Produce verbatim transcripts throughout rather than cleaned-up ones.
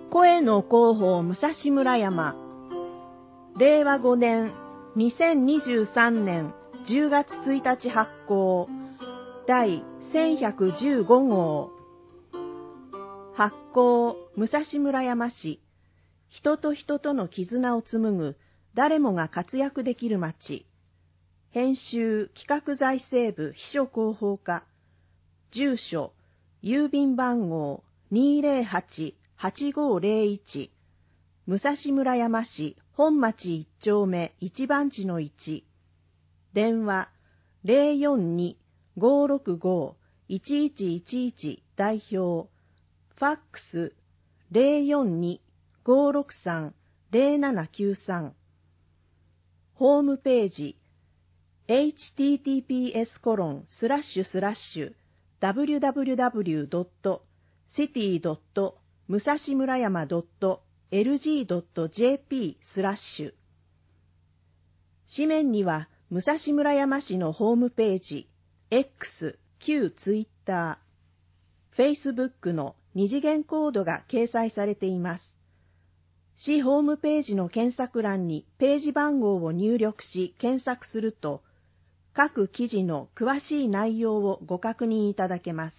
声の広報武蔵村山、れいわごねんにせんにじゅうさんねんじゅうがつついたち発行、第せんひゃくじゅうご号。発行武蔵村山市、人と人との絆を紡ぐ誰もが活躍できる街。編集企画財政部秘書広報課。住所郵便番号 にーぜろはち はちごーぜろいち、武蔵村山市本町いち丁目いち番地のいち。電話 ゼロよんに ごーろくご いちいちいちいち 代表。ファックス ゼロよんに ごーろくさん ゼロななきゅうさん。ホームページ エイチティーティーピーエスコロンスラッシュスラッシュダブリューダブリューダブリュードットシティドット武蔵村山ドットエルジードットジェーピースラッシュ。紙面には武蔵村山市のホームページ、X、旧ツイッター、Facebook の二次元コードが掲載されています。市ホームページの検索欄にページ番号を入力し検索すると、各記事の詳しい内容をご確認いただけます。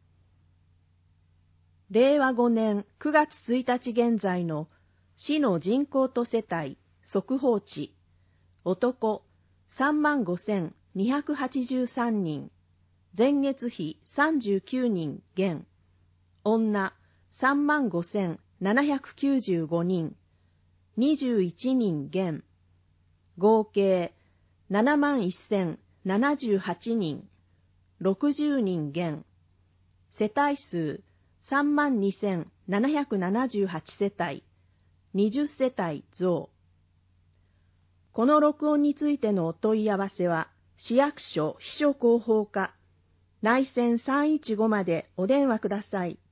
れいわごねんくがつついたち現在の市の人口と世帯、速報値、男さんまんごせんにひゃくはちじゅうさんにん、前月比さんじゅうきゅうにん減、女さんまんごせんななひゃくきゅうじゅうごにん、にじゅういちにん減、合計ななまんせんななじゅうはちにん、ろくじゅうにん減、世帯数さんまんにせんななひゃくななじゅうはち世帯、にじゅう世帯増。この録音についてのお問い合わせは、市役所秘書広報課、内線さんいちごまでお電話ください。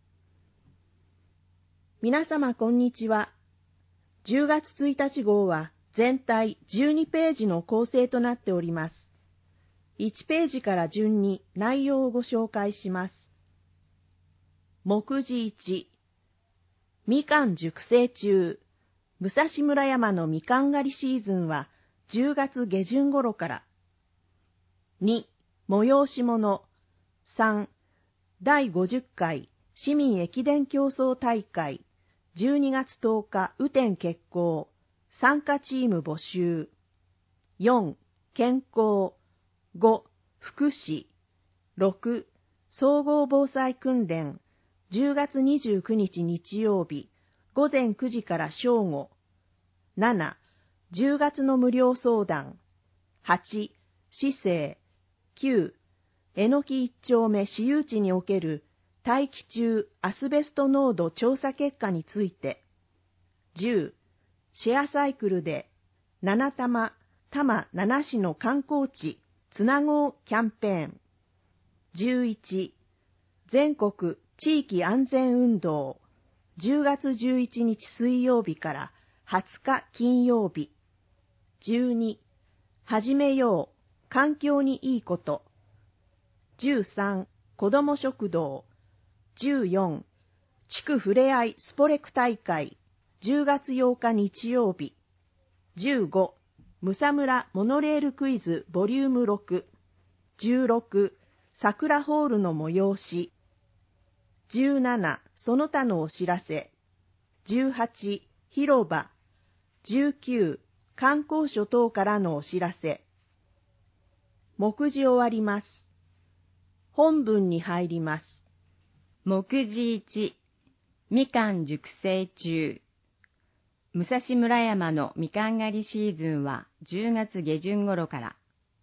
皆様こんにちは。じゅうがつついたち号は全体じゅうにページの構成となっております。いちページから順に内容をご紹介します。目次いち、みかん熟成中、武蔵村山のみかん狩りシーズンはじゅうがつげじゅん頃から。に、催し物。さん、だいごじゅっかい市民駅伝競争大会、じゅうにがつとおか雨天決行、参加チーム募集。よん、健康。ご、福祉。ろく、総合防災訓練、じゅうがつにじゅうくにち日曜日、ごぜんくじから正午。なな、じゅうがつの無料相談。はち、市政。きゅう、えのき一丁目私有地における大気中アスベスト濃度調査結果について。じゅう、シェアサイクルで七玉、多摩七市の観光地つなごうキャンペーン。じゅういち、全国地域安全運動、じゅうがつじゅういちにち水曜日からはつか金曜日。じゅうに、始めよう、環境にいいこと。じゅうさん、子ども食堂。じゅうよん、地区ふれあいスポレク大会、じゅうがつようか日曜日。じゅうご、むさむらモノレールクイズボリュームろく。じゅうろく、桜ホールの催し。じゅうなな、その他のお知らせ。じゅうはち、広場。じゅうきゅう、観光所等からのお知らせ。目次終わります。本文に入ります。 目次いち、みかん熟成中。武蔵村山のみかん狩りシーズンはじゅうがつげじゅん頃から。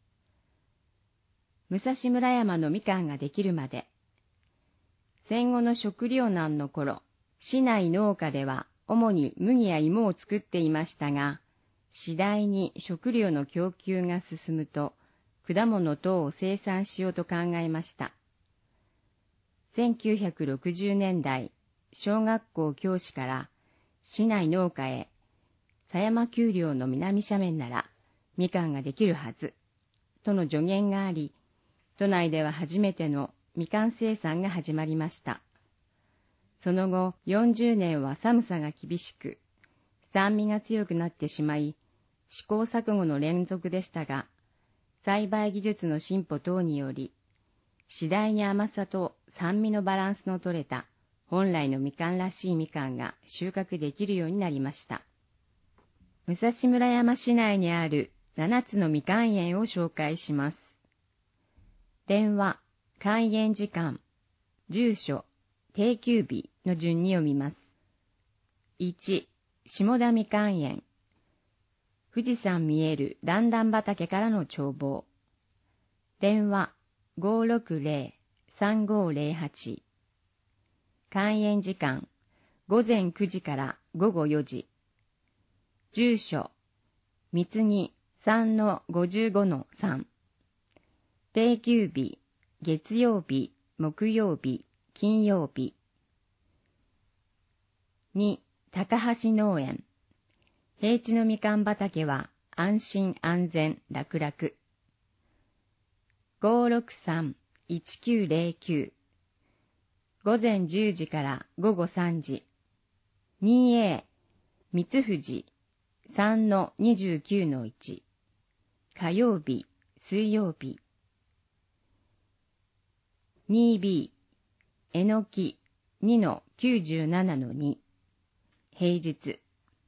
武蔵村山のみかんができるまで。戦後の食糧難の頃、市内農家では主に麦や芋を作っていましたが、次第に食料の供給が進むと、果物等を生産しようと考えました。せんきゅうひゃくろくじゅうねんだい、小学校教師から市内農家へ、狭山丘陵の南斜面ならみかんができるはず、との助言があり、都内では初めてのみかん生産が始まりました。 その後よんじゅうねんは寒さが厳しく、酸味が強くなってしまい、試行錯誤の連続でしたが、栽培技術の進歩等により、次第に甘さと酸味のバランスの取れた本来のみかんらしいみかんが収穫できるようになりました。武蔵村山市内にあるななつのみかん園を紹介します。電話、開園時間、住所、定休日の順に読みます。いち、下田みかん園。富士山見える段々畑からの眺望。電話 ごーろくぜろ さんごーぜろはち。開園時間ごぜんくじからごごよじ。住所三つぎ さんのごじゅうごのさん。定休日月曜日、木曜日、金曜日。に、高橋農園。平地のみかん畑は安心安全楽々。ごーろくさん いちきゅうぜろきゅう。午前じゅうじから午後さんじ。にエー 三藤 さんのにじゅうきゅうのいち。火曜日、水曜日。にビー えのき にのきゅうじゅうななのに。平日。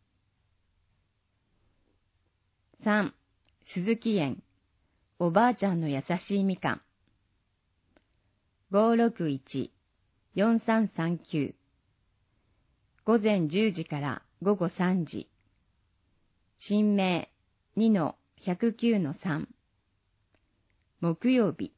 さん、鈴木園。おばあちゃんの優しいみかん。ごーろくいち よんさんさんきゅう。午前じゅうじから午後さんじ。新名 にのひゃくきゅうのさん。木曜日。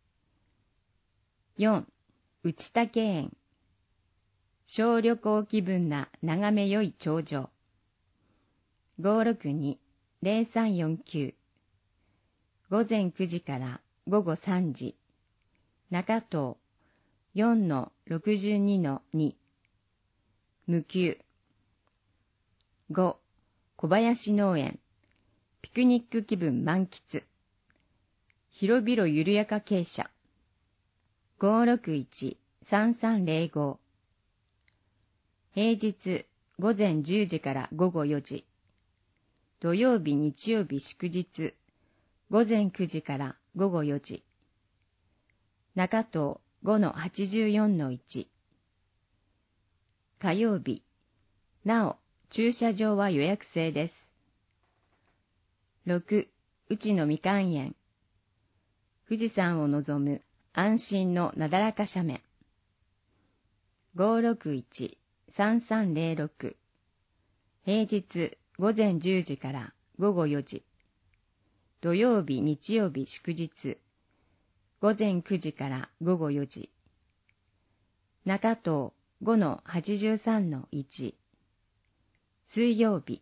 よん、内竹園。小旅行気分な眺めよい頂上。ごーろくに ぜろさんよんきゅう。午前くじから午後さんじ。中東 よんのろくじゅうにのに。無給。ご、小林農園。ピクニック気分満喫。広々緩やか傾斜。ごーろくいち さんさんぜろご。平日午前じゅうじから午後よじ。土曜日日曜日祝日午前くじから午後よじ。中東 ごのはちじゅうよんのいち。火曜日。なお、駐車場は予約制です。ろく、内のみかん園。富士山を望む安心のなだらか斜面。ごーろくいち さんさんぜろろく。平日午前じゅうじから午後よじ。土曜日日曜日祝日午前くじから午後よじ。中東 ごのはちじゅうさんのいち。水曜日。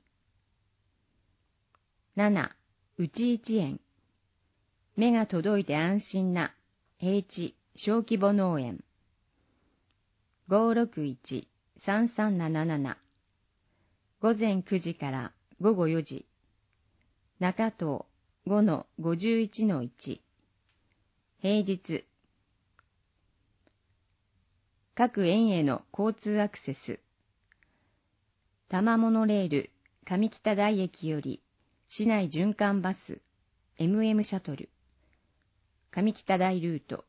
なな、内一園。目が届いて安心な平地小規模農園。ごーろくいち さんさんなななな。午前くじから午後よじ。中東 ごのごじゅういちのいち。平日。各園への交通アクセス。多摩モノレール上北台駅より市内循環バス エムエム シャトル上北台ルート。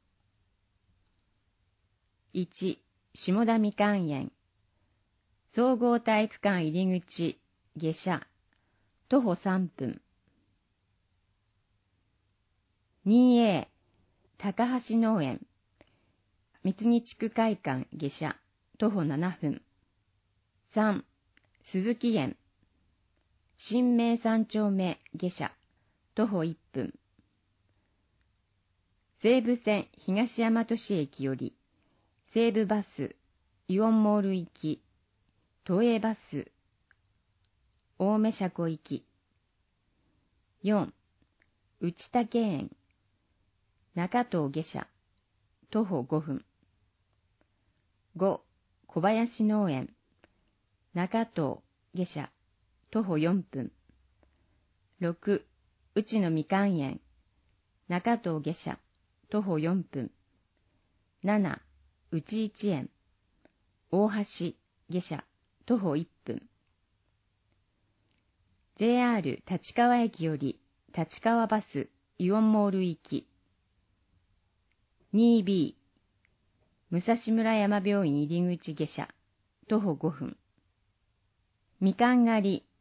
いち、下田みかん園。総合体育館入り口下車徒歩さんぷん。にエー 高橋農園。三木地区会館下車徒歩ななふん。さん、鈴木園。新名三丁目下車徒歩いっぷん。西武線東大和市駅より西武バスイオンモール行き、都営バス青梅車庫行き。よん、内竹園。中東下車徒歩ごふん。ご、小林農園。中東下車徒歩よんぷん。ろく、内のみかん園。中東下車徒歩よんぷん。なな、内一園。 大橋下車徒歩いっぷん。ジェイアール 立川駅より立川バスイオンモール行き にビー 武蔵村山病院入り口下車徒歩ごふん。みかん狩り。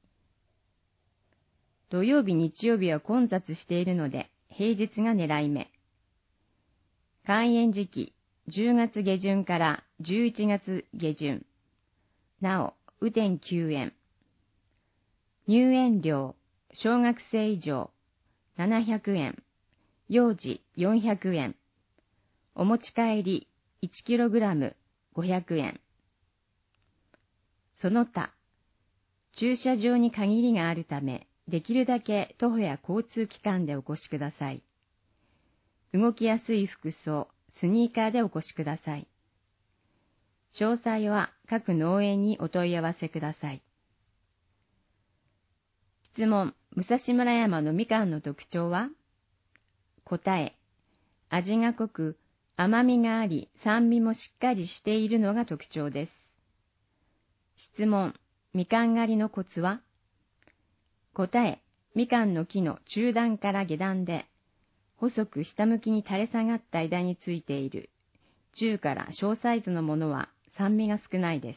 土曜日日曜日は混雑しているので平日が狙い目。開園時期じゅうがつ下旬からじゅういちがつ下旬。なお雨天休園。入園料小学生以上ななひゃくえん、幼児よんひゃくえん、お持ち帰りいちキログラムごひゃくえん。その他、駐車場に限りがあるため、できるだけ徒歩や交通機関でお越しください。動きやすい服装、スニーカーでお越しください。詳細は各農園にお問い合わせください。質問、武蔵村山のみかんの特徴は？答え、味が濃く、甘みがあり、酸味もしっかりしているのが特徴です。質問、みかん狩りのコツは？答え、みかんの木の中段から下段で、細く下向きに垂れ下がった枝についている、中から小サイズのものは酸味が少ないです。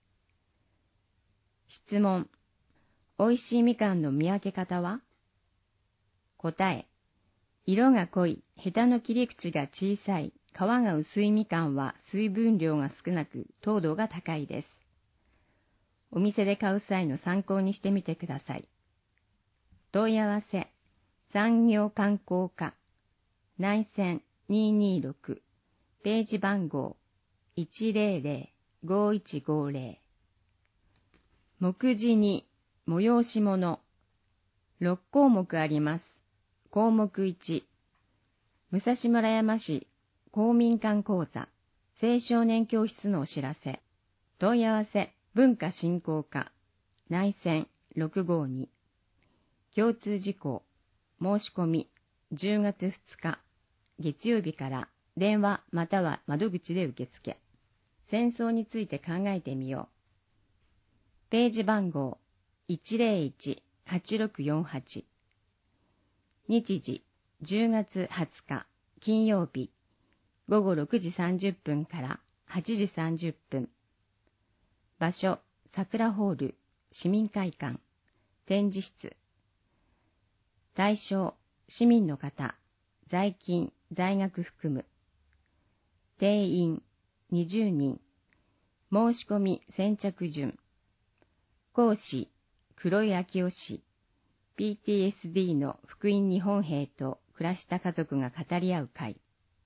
質問、おいしいみかんの見分け方は？答え、色が濃い、ヘタの切り口が小さい、皮が薄いみかんは水分量が少なく糖度が高いです。お店で買う際の参考にしてみてください。問い合わせ、産業観光課、内線にーにーろく、ページ番号 いちぜろぜろ ごいちごぜろ。目次に催し物、ろっこうもくあります。項目いち、武蔵村山市公民館講座、青少年教室のお知らせ。問い合わせ、文化振興課、内線ろくごに。共通事項、申し込み、じゅうがつふつか、月曜日から電話または窓口で受付。戦争について考えてみよう。ページ番号 いちぜろいち はちろくよんはち。日時じゅうがつはつか金曜日ごごろくじさんじゅっぷんからはちじさんじゅっぷん。場所、桜ホール、市民会館、展示室。対象、市民の方、在勤、在学含む。定員、にじゅうにん。申し込み先着順。講師、黒井昭夫氏。ピーティーエスディー の福音日本兵と暮らした家族が語り合う会。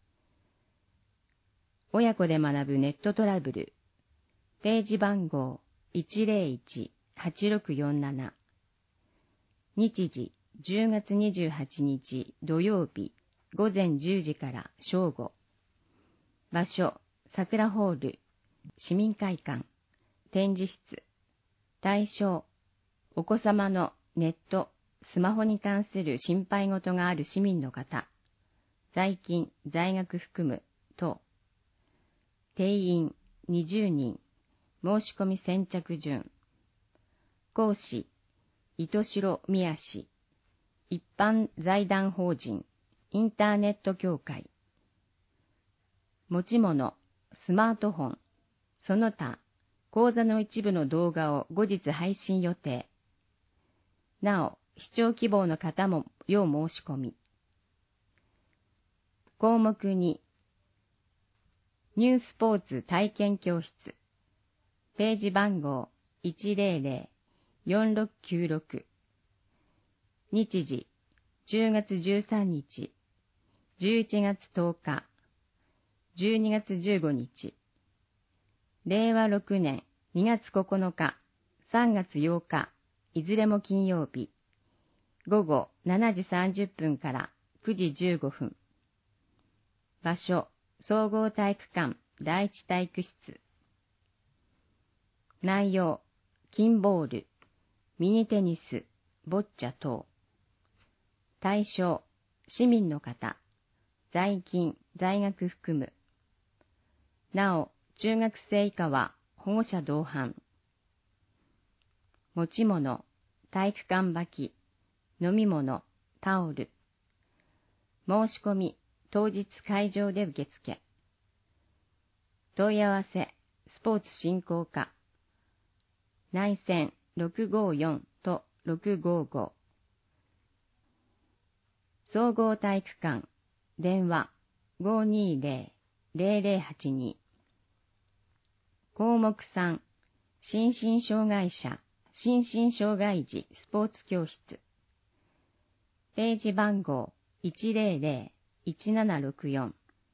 親子で学ぶネットトラブル。ページ番号 いちぜろいち はちろくよんなな。日時じゅうがつにじゅうはちにち土曜日ごぜんじゅうじから正午。場所、桜ホール、市民会館、展示室。対象、お子様のネット、スマホに関する心配事がある市民の方、在勤、在学含む等。定員にじゅうにん、申し込み先着順。講師、糸代宮氏、一般財団法人、インターネット協会。持ち物、スマートフォン、その他、講座の一部の動画を後日配信予定。なお、視聴希望の方も要申し込み。項目に、ニュースポーツ体験教室。ページ番号 いちぜろぜろ よんろくきゅうろく。日時じゅうがつじゅうさんにち、じゅういちがつとおか、じゅうにがつじゅうごにち。れいわろくねんにがつここのか、さんがつようか、いずれも金曜日。ごごしちじさんじゅっぷんからくじじゅうごふん。場所、総合体育館第一体育室。内容、金ボール、ミニテニス、ボッチャ等。対象、市民の方、在勤、在学含む。なお、中学生以下は保護者同伴。持ち物、体育館履き、飲み物、タオル。申し込み、当日会場で受付。問い合わせ、スポーツ振興課。内線ろくごよんとろくごご。総合体育館、電話ごーにーぜろ ぜろぜろはちに。項目さん、心身障害者、心身障害児スポーツ教室。ページ番号いちぜろぜろ いちななろくよん。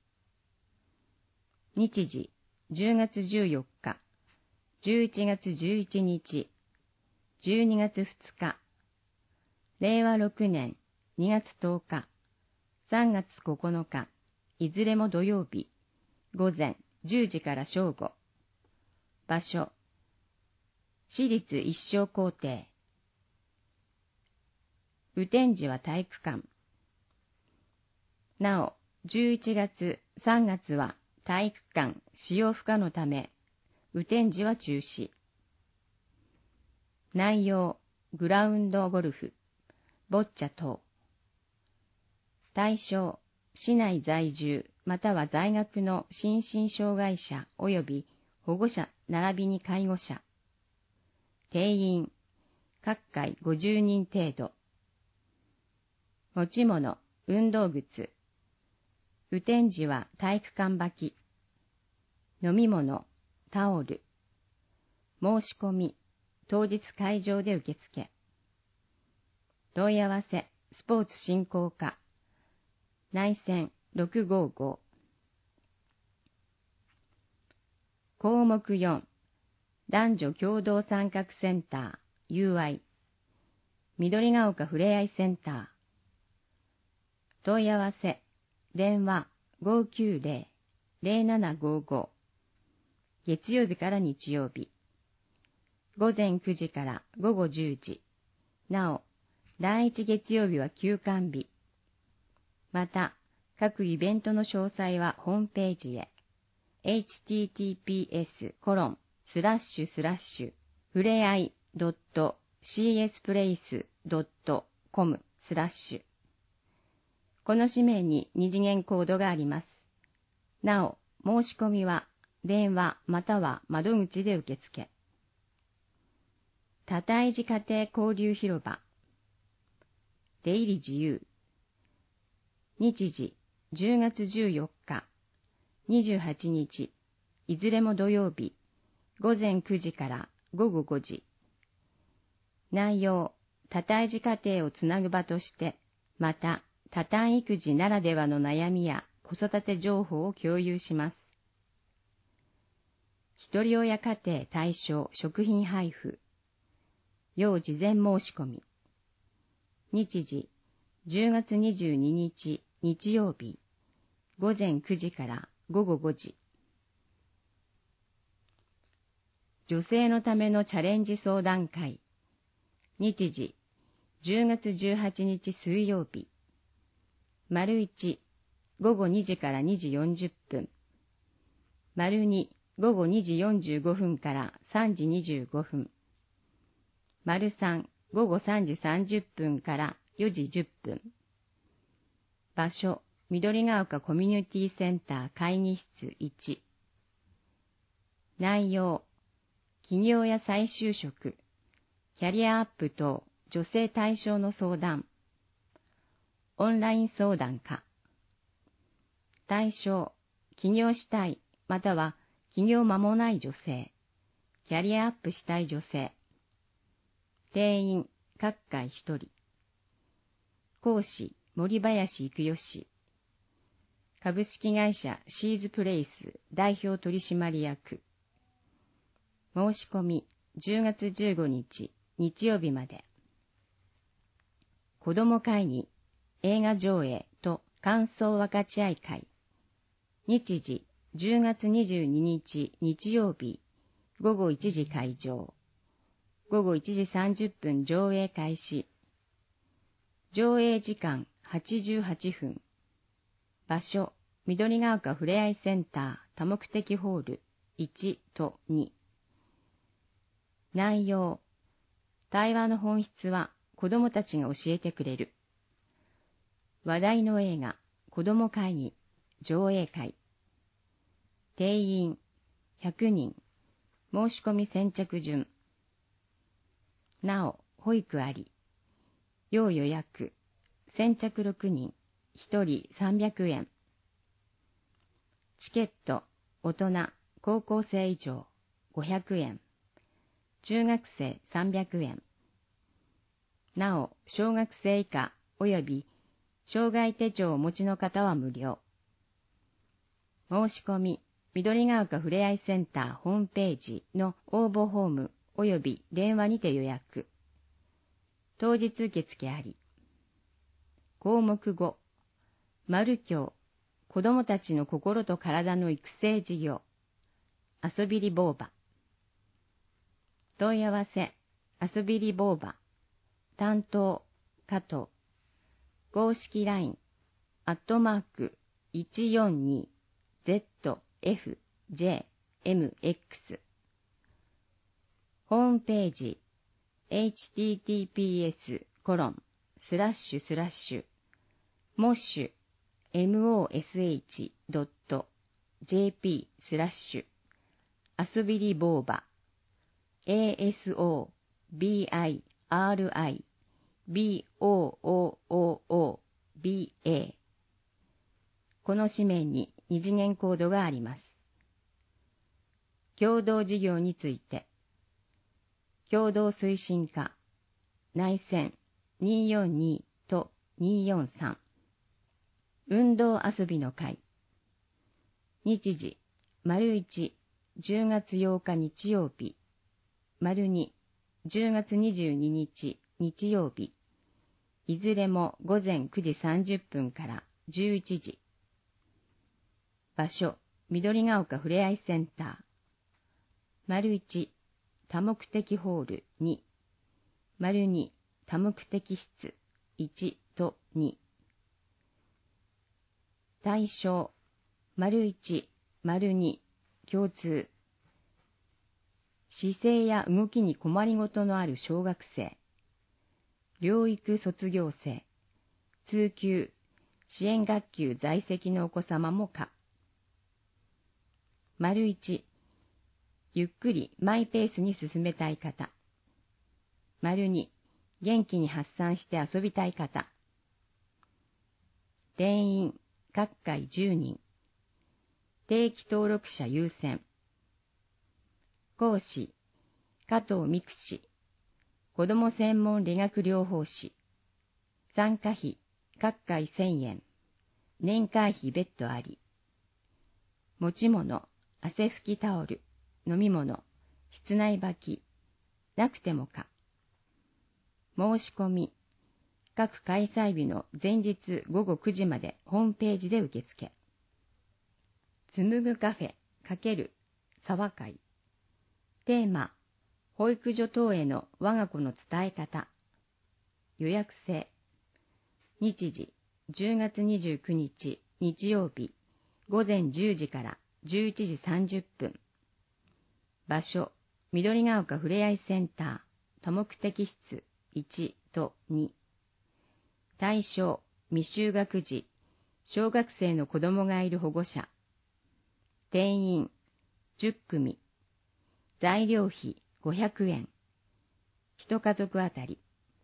日時じゅうがつじゅうよっか、じゅういちがつじゅういちにち、じゅうにがつふつか、れいわろくねんにがつとおか、さんがつここのか、いずれも土曜日、午前じゅうじから正午。場所、私立一生校庭。雨天時は体育館。なお、じゅういちがつ、さんがつは体育館使用不可のため、雨天時は中止。内容、グラウンドゴルフ、ボッチャ等。対象、市内在住または在学の心身障害者及び保護者並びに介護者。定員、各回ごじゅうにん程度。持ち物、運動靴。雨天時は体育館履き。飲み物、タオル。申し込み、当日会場で受付。問い合わせ、スポーツ振興課。内線ろくごご。項目よん、男女共同参画センター ユーアイ。緑が丘ふれあいセンター。問い合わせ、電話ごーきゅうぜろ ぜろななごーご。月曜日から日曜日。午前くじから午後じゅうじ。なお、第一月曜日は休館日。また、各イベントの詳細はホームページへ。エイチティーティーピーエスコロンスラッシュスラッシュふれあい .csplace.com スラッシュ。この紙面に二次元コードがあります。なお、申し込みは電話または窓口で受付。多胎児家庭交流広場。出入り自由。日時じゅうがつじゅうよっか、にじゅうはちにち、いずれも土曜日、午前くじから午後ごじ。内容、多胎児家庭をつなぐ場として、また多胎育児ならではの悩みや子育て情報を共有します。ひとり親家庭対象食品配布。要事前申し込み。日時、じゅうがつにじゅうににち日曜日、午前くじから午後ごじ。女性のためのチャレンジ相談会。日時、じゅうがつじゅうはちにち水曜日。丸いち、午後にじからにじよんじゅっぷん。丸に、午後にじよんじゅうごふんからさんじにじゅうごふん。丸さん、午後さんじさんじゅっぷんからよじじゅっぷん。場所、緑が丘コミュニティセンター会議室いち。内容、起業や再就職、キャリアアップ等女性対象の相談。オンライン相談か。対象、起業したいまたは起業間もない女性、キャリアアップしたい女性。定員、各回ひとり。講師、森林育代氏。株式会社シーズプレイス代表取締役。申し込みじゅうがつじゅうごにち日曜日まで。子ども会議、映画上映と感想分かち合い会。日時じゅうがつにじゅうににち日曜日、ごごいちじ会場。ごごいちじさんじゅっぷん上映開始。上映時間はちじゅうはちふん。場所、緑が丘ふれあいセンター多目的ホールいちとに。 内容。対話の本質は子供たちが教えてくれる。話題の映画、子供会議、上映会。定員、ひゃくにん。申し込み先着順。なお、保育あり。要予約。先着ろくにん。ひとりさんびゃくえん。チケット、大人、高校生以上、ごひゃくえん。中学生さんびゃくえん。なお、小学生以下及び障害手帳をお持ちの方は無料。申し込み、緑が丘ふれあいセンターホームページの応募フォーム及び電話にて予約。当日受付あり。項目ご、丸教、子どもたちの心と体の育成事業。遊びりぼうば。問い合わせ、遊びりぼうば。担当、加藤。公式 ライン、アットマーク いちよんに ゼットエフジェーエムエックス。ホームページ、エイチティーティーピーエスコロンスラッシュスラッシュモッシュ モシ ドット ジェーピー スラッシュ遊びりぼうば エーエスオービーアイアールアイビーオーオーオーオービーエー。この紙面に二次元コードがあります。共同事業について。共同推進課、内線にーよんにとにーよんさん。運動遊びの会。日時、丸いち、じゅうがつようか日曜日。丸に、じゅうがつにじゅうににち日曜日。いずれもごぜんくじさんじゅっぷんからじゅういちじ。場所、緑が丘ふれあいセンター。丸いち、多目的ホールに。丸に、多目的室いちとに。対象、丸いち、丸に、共通。姿勢や動きに困りごとのある小学生。療育卒業生、通級、支援学級在籍のお子様も可。丸一、ゆっくりマイペースに進めたい方。丸二、元気に発散して遊びたい方。定員、各回じゅうにん。定期登録者優先。講師、加藤美久氏。子ども専門理学療法士。参加費、各回せんえん。年会費別途あり。持ち物、汗拭きタオル、飲み物、室内履き、なくてもか。申し込み、各開催日の前日ごごくじまでホームページで受付。紡ぐカフェ×沢会。テーマ、保育所等への我が子の伝え方。予約制。日時、じゅうがつにじゅうくにち日曜日、ごぜんじゅうじからじゅういちじさんじゅっぷん。場所、緑が丘ふれあいセンター、多目的室いちとに。対象、未就学児、小学生の子供がいる保護者。定員、じゅっくみ。材料費ごひゃくえん。一家族あたり。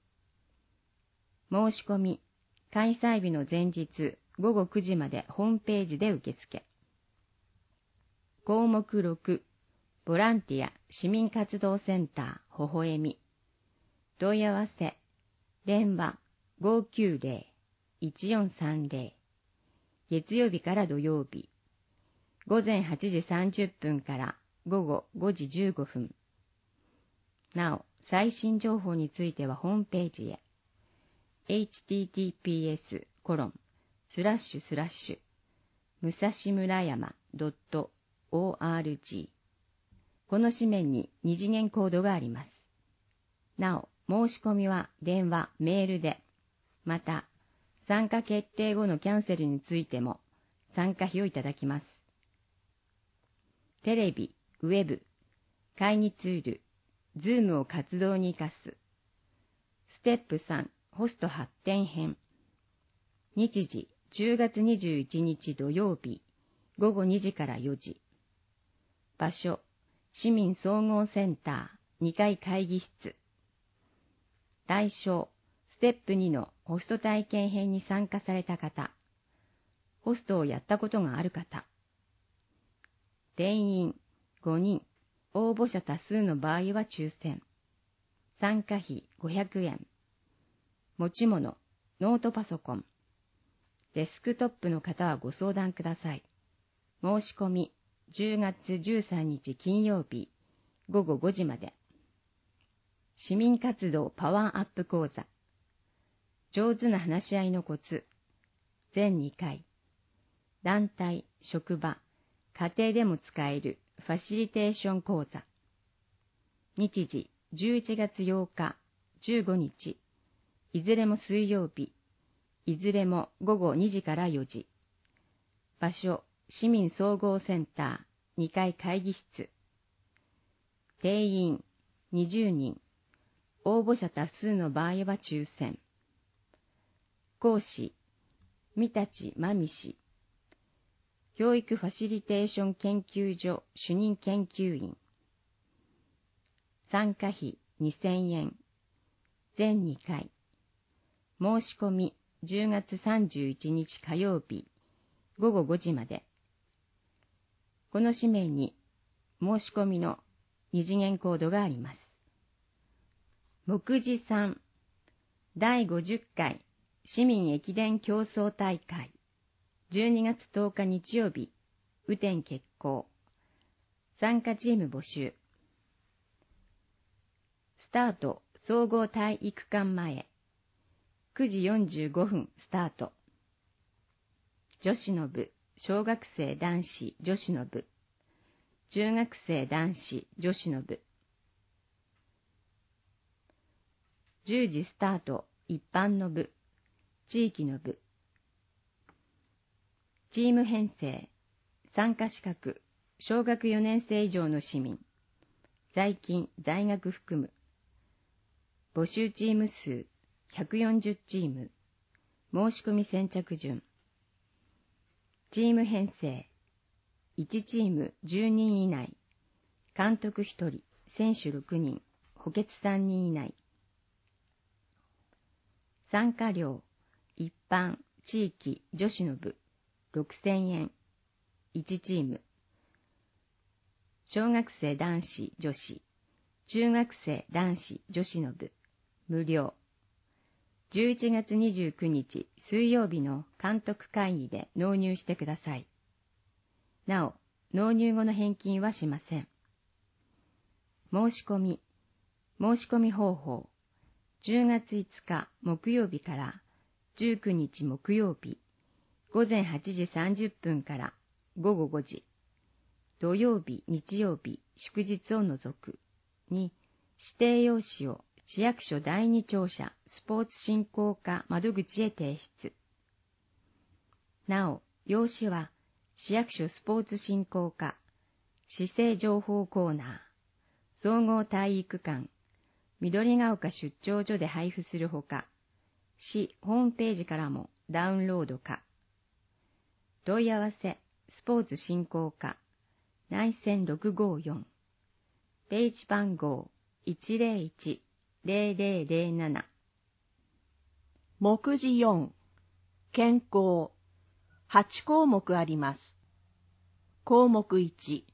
申し込み、開催日の前日ごごくじまでホームページで受付。項目ろく、ボランティア市民活動センターほほえみ。問い合わせ、電話 ごきゅうぜろ いちよんさんぜろ。月曜日から土曜日。ごぜんはちじさんじゅっぷんからごごごじじゅうごふん。なお、最新情報についてはホームページへ。エイチティーティーピーエスコロンスラッシュスラッシュ武蔵村山 .オーアールジー。この紙面に二次元コードがあります。なお、申し込みは電話、メールで、また、参加決定後のキャンセルについても参加費をいただきます。テレビ、ウェブ、会議ツール、 ズームを活動に生かす。ステップさん、ホスト発展編。日時、じゅうがつにじゅういちにち土曜日、ごごにじからよじ。場所、市民総合センターにかい会議室。対象、ステップにのホスト体験編に参加された方。ホストをやったことがある方。定員ごにん、応募者多数の場合は抽選。参加費ごひゃくえん。持ち物、ノートパソコン。デスクトップの方はご相談ください。申し込み、じゅうがつじゅうさんにち金曜日、ごごごじまで。市民活動パワーアップ講座。上手な話し合いのコツ。全にかい。団体、職場、家庭でも使えるファシリテーション講座。日時、じゅういちがつようか、じゅうごにち。いずれも水曜日。いずれもごごにじからよじ。場所、市民総合センターにかい会議室。定員にじゅうにん。応募者多数の場合は抽選。講師、三立真美氏。教育ファシリテーション研究所主任研究員。参加費にせんえん。全にかい。申し込みじゅうがつさんじゅういちにち火曜日ごごごじまで。この紙面に申し込みの二次元コードがあります。目次さん、だいごじゅっかい市民駅伝競争大会。じゅうにがつとおか日曜日、雨天決行。参加チーム募集。スタート、総合体育館前。くじよんじゅうごふんスタート。女子の部、小学生男子女子の部。中学生男子女子の部。じゅうじスタート、一般の部。地域の部。チーム編成、参加資格、小学よねんせい以上の市民、在勤、在学含む。募集チーム数、ひゃくよんじゅうチーム。申し込み先着順。チーム編成、いちチームじゅうにん以内。監督ひとり、選手ろくにん、補欠さんにん以内。参加料、一般、地域、女子の部。ろくせんえん。いちチーム。小学生男子女子、中学生男子女子の部、無料。じゅういちがつにじゅうくにち水曜日の監督会議で納入してください。なお、納入後の返金はしません。申し込み、申し込み方法。じゅうがついつか木曜日からじゅうくにち木曜日、ごぜんはちじさんじゅっぷんからごごごじ、土曜日、日曜日、祝日を除くに、指定用紙を市役所だいに庁舎スポーツ振興課窓口へ提出。なお、用紙は市役所スポーツ振興課市政情報コーナー、総合体育館、緑が丘出張所で配布するほか、市ホームページからもダウンロード可。問い合わせ、スポーツ振興課、内線ろくごよん、ページ番号 いちぜろいち ぜろぜろぜろなな。 目次よん、健康。はちこうもくあります。項目いち、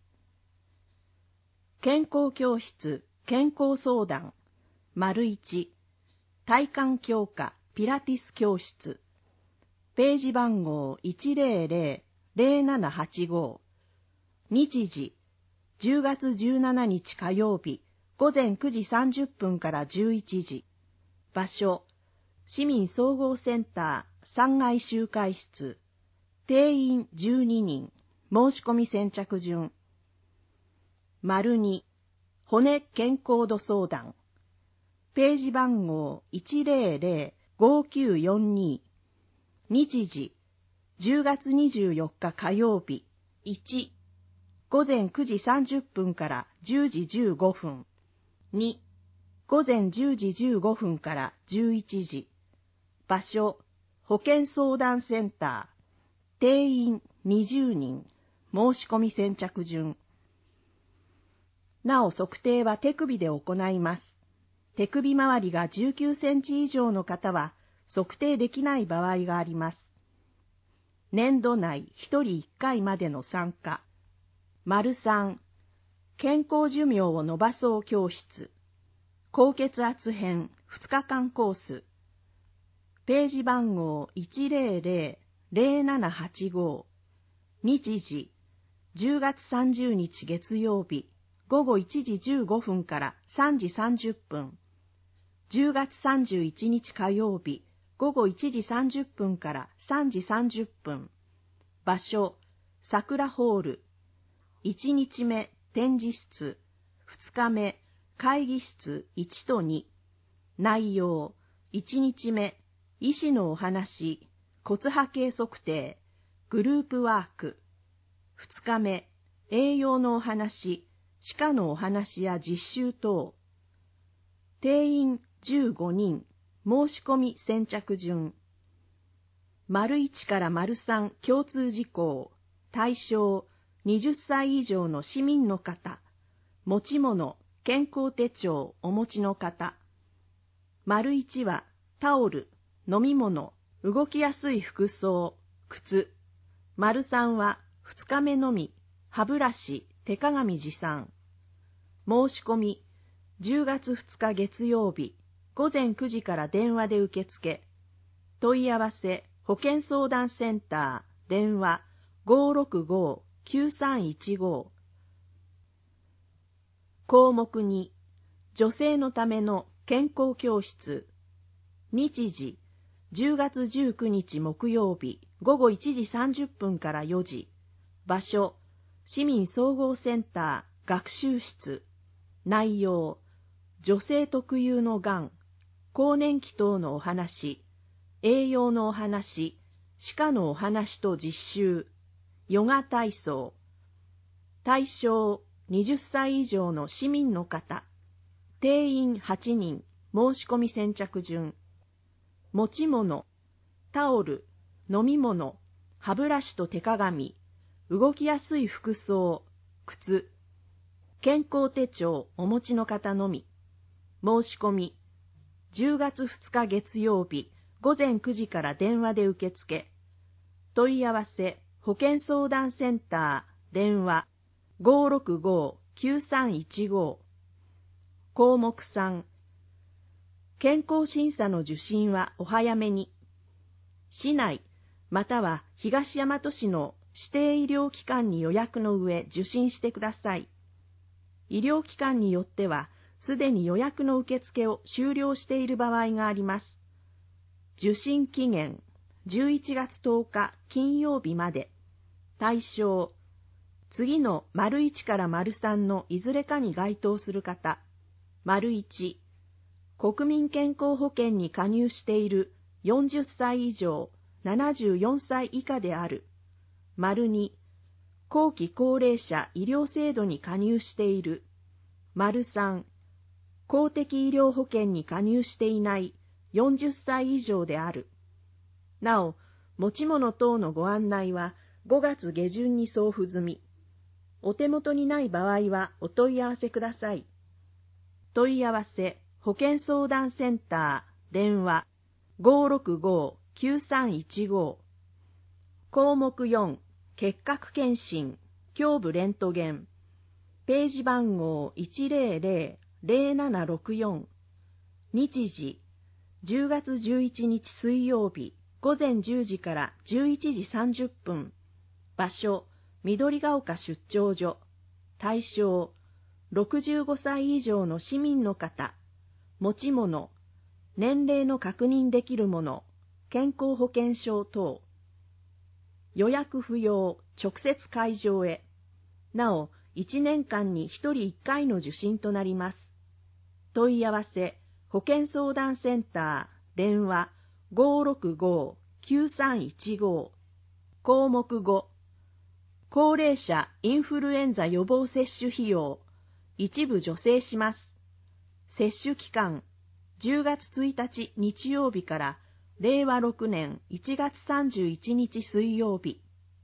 健康教室、健康相談、丸いち、体幹強化、ピラティス教室。ページ番号 いちぜろぜろぜろななはちご。日時、じゅうがつじゅうしちにち火曜日、ごぜんくじさんじゅっぷんからじゅういちじ。場所、市民総合センターさんがい集会室。定員じゅうににん。申し込み先着順。丸に、骨健康度相談。ページ番号 いちぜろぜろごきゅうよんに。日時、じゅうがつにじゅうよっか火曜日、いち、ごぜんくじさんじゅっぷんからじゅうじじゅうごふん。 に、午前じゅうじじゅうごふんからじゅういちじ。場所、保健相談センター。定員にじゅうにん。申し込み先着順。なお測定は手首で行います。手首周りがじゅうきゅうセンチ以上の方は測定できない場合があります。年度内ひとりいっかいまでの参加。丸さん、健康寿命を伸ばそう教室。高血圧編ふつかかんコース。ページ番号 いちゼロゼロ ゼロななはちご。日時、じゅうがつさんじゅうにち月曜日、ごごいちじじゅうごふんからさんじさんじゅっぷん。じゅうがつさんじゅういちにち火曜日、ごごいちじさんじゅっぷんからさんじさんじゅっぷん。場所、桜ホール。いちにちめ、展示室。ふつかめ、会議室いちとに。内容、いちにちめ、医師のお話、骨波計測定、グループワーク。ふつかめ、栄養のお話、歯科のお話や実習等。定員じゅうごにん、申し込み先着順。丸いちから丸さん共通事項、対象、はたち以上の市民の方、持ち物、健康手帳お持ちの方。丸いちはタオル、飲み物、動きやすい服装、靴。丸さんはふつかめのみ、歯ブラシ、手鏡持参。申し込み、じゅうがつふつか月曜日、ごぜんくじから電話で受付。問い合わせ、保健相談センター、電話 ごーろくごーきゅうさんいちご。項目に、女性のための健康教室。日時、じゅうがつじゅうくにち木曜日、ごごいちじさんじゅっぷんからよじ。場所、市民総合センター、学習室。内容、女性特有のがん、更年期等のお話、栄養のお話、歯科のお話と実習、ヨガ体操。対象、はたち以上の市民の方。定員はちにん、申し込み先着順。持ち物、タオル、飲み物、歯ブラシと手鏡、動きやすい服装、靴。健康手帳お持ちの方のみ。申し込み、じゅうがつふつか月曜日、ごぜんくじから電話で受付。問い合わせ、保健相談センター、電話 ごーろくごーきゅうさんいちご。項目さん、健康審査の受診はお早めに。市内、または東大和市の指定医療機関に予約の上受診してください。医療機関によっては、すでに予約の受付を終了している場合があります。受診期限、じゅういちがつとおか金曜日まで。対象、次の丸いちから丸さんのいずれかに該当する方。丸いち、国民健康保険に加入しているよんじゅっさい以上、ななじゅうよんさい以下である。丸に、後期高齢者医療制度に加入している。丸さん、公的医療保険に加入していないよんじゅっさい以上である。なお、持ち物等のご案内はごがつげじゅんに送付済み。お手元にない場合はお問い合わせください。問い合わせ、保健相談センター、電話 ごーろくごーきゅうさんいちご。項目よん、結核検診、胸部レントゲン。ページ番号 いちゼロゼロ ゼロななろくよん。日時、じゅうがつじゅういちにち水曜日、ごぜんじゅうじからじゅういちじさんじゅっぷん。場所、緑が丘出張所。対象、ろくじゅうごさい以上の市民の方。持ち物、年齢の確認できるもの、健康保険証等。予約不要、直接会場へ。なお、いちねんかんにひとりいっかいの受診となります。問い合わせ、保健相談センター、電話 ごーろくごーきゅうさんいちご。項目ご、高齢者インフルエンザ予防接種費用、一部助成します。 接種期間、じゅうがつついたち日曜日かられいわろくねんいちがつさんじゅういちにち水曜日。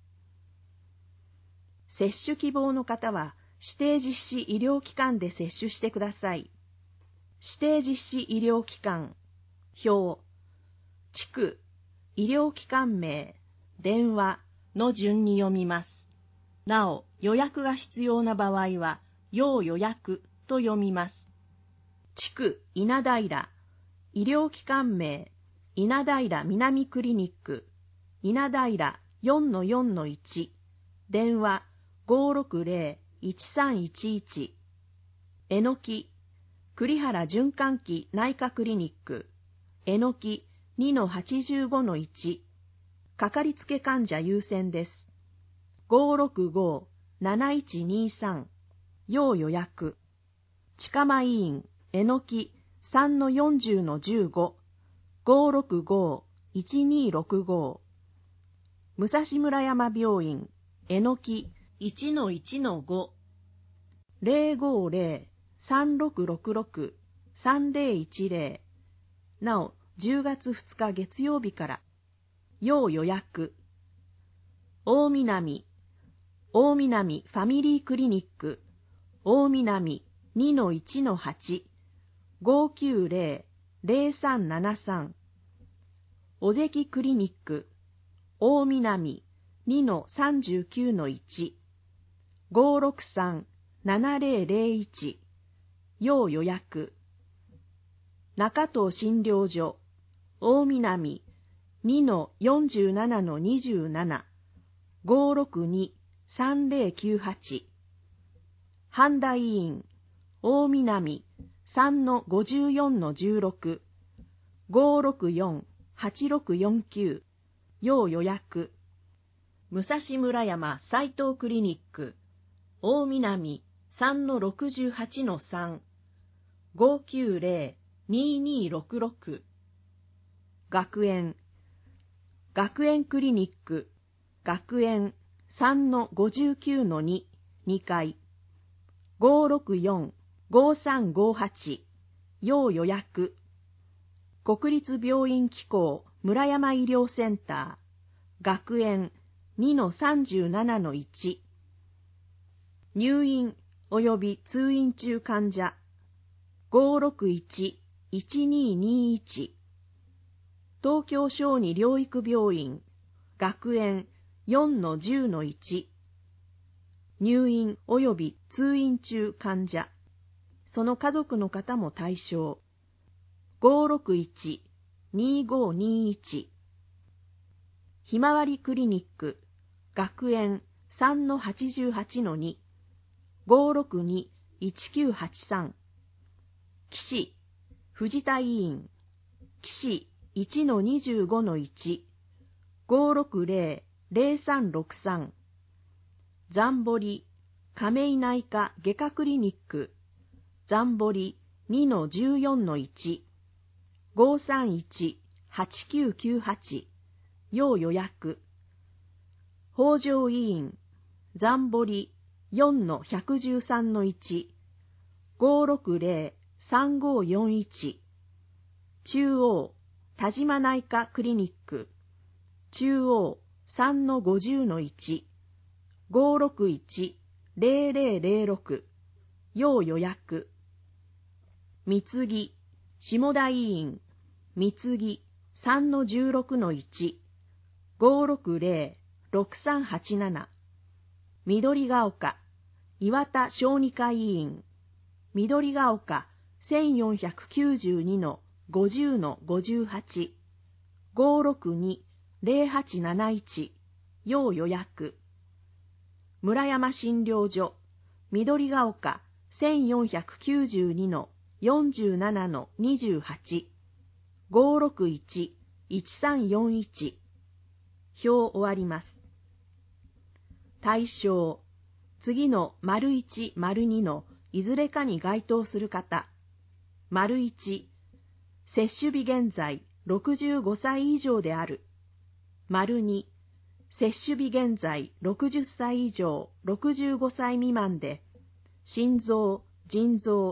接種希望の方は指定実施医療機関で接種してください。指定実施医療機関、表、地区、医療機関名、電話の順に読みます。なお、予約が必要な場合は、要予約と読みます。地区稲平、医療機関名、稲平南クリニック、稲平 よんのよんのいち、電話 ごーろくぜろいちさんいちいち、えのき、栗原循環器内科クリニック、えのき にのはちじゅうごのいち、かかりつけ患者優先です。ごーろくご なないちにさん、要予約。近間医院、えのき さんのよんじゅうのじゅうご、ごーろくご いちにろくご。武蔵村山病院、えのき いちのいちのご、ぜろごぜろ さんろくろくろく さんぜろいちぜろ。なお、じゅうがつふつか月曜日から。要予約。大南、大南ファミリークリニック、大南 にのいちのはち、ごーきゅうぜろ ぜろさんななさん。尾関クリニック、大南 にのさんじゅうきゅうのいち、ごーろくさん ななぜろぜろいち、要予約。中東診療所、大南 にのよんじゅうななのにじゅうなな、ごーろくに さんぜろきゅうはち。半田医院、大南 さんのごじゅうよんのじゅうろく、ごーろくよん はちろくよんきゅう、要予約。武蔵村山斎藤クリニック、大南 さんのろくじゅうはちのさん、ごーきゅうぜろ ににろくろく。学園、学園クリニック、学園 さんのごじゅうきゅうのに、にかい、ごーろくよん ごーさんごはち、要予約。国立病院機構村山医療センター、学園 にのさんじゅうななのいち、入院及び通院中患者、ごーろくいち いちににいち、東京小児療育病院、学園 よんのじゅうのいち、入院及び通院中患者、その家族の方も対象、ごーろくいち にごにいち、ひまわりクリニック、学園 さんのはちじゅうはちのに、ごーろくに いちきゅうはちさん、岸、藤田医院、岸 いちのにじゅうごのいち、ごーろくぜろ ぜろさんろくさん、ザンボリ、亀井内科外科クリニック、ザンボリ にのじゅうよんのいち、ごーさんいち はちきゅうきゅうはち、要予約。北条医院、ザンボリ よんのひゃくじゅうさんのいち、ごーろくぜろ さんごよんいち、中央、田島内科クリニック、中央 さんのごじゅうのいち、ごーろくいち ぜろぜろぜろろく、要予約。三木、下田医院、三木 さんのじゅうろくのいち、ごーろくぜろ ろくさんはちなな、緑が丘、岩田小児科医院、緑が丘 せんよんひゃくきゅうじゅうにのごじゅうのごじゅうはち、ごーろくに ぜろはちなないち、要予約。村山診療所、緑が丘 せんよんひゃくきゅうじゅうにのよんじゅうななのにじゅうはち、ごーろくいち いちさんよんいち、表終わります。対象、次の丸いち、丸にのいずれかに該当する方。丸いち、接種日現在ろくじゅうごさい以上である。丸に、接種日現在ろくじゅっさい以上ろくじゅうごさい未満で、心臓、腎臓、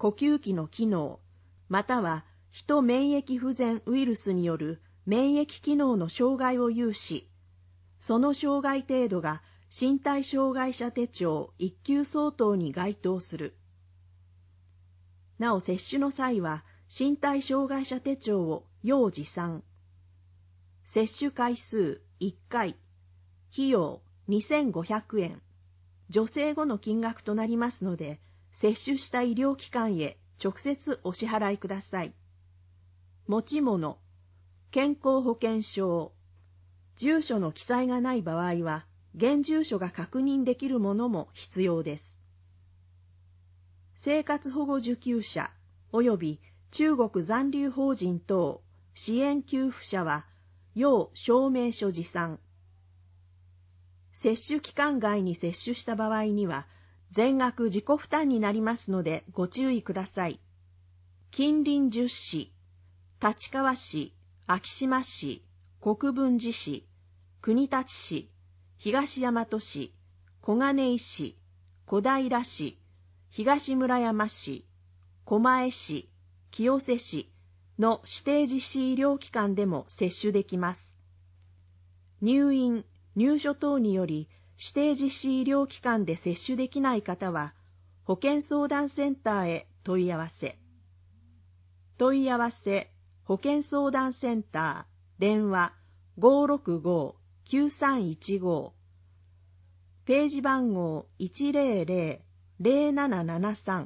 呼吸器の機能、または人免疫不全ウイルスによる免疫機能の障害を有し、その障害程度が身体障害者手帳一級相当に該当する。なお接種の際は、身体障害者手帳を要持参。接種回数いっかい、費用にせんごひゃくえん、助成後の金額となりますので、接種した医療機関へ直接お支払いください。持ち物、健康保険証、住所の記載がない場合は、現住所が確認できるものも必要です。生活保護受給者及び中国残留邦人等支援給付者は、要証明書持参。接種期間外に接種した場合には、全額自己負担になりますのでご注意ください。近隣じゅっ市、立川市、昭島市、国分寺市、国立市、東大和市、小金井市、小平市、東村山市、狛江市、清瀬市の指定実施医療機関でも接種できます。入院、入所等により指定実施医療機関で接種できない方は、保健相談センターへ問い合わせ。問い合わせ、保健相談センター、電話 ごーろくごーきゅうさんいちご、ページ番号 いちぜろぜろぜろななななさん。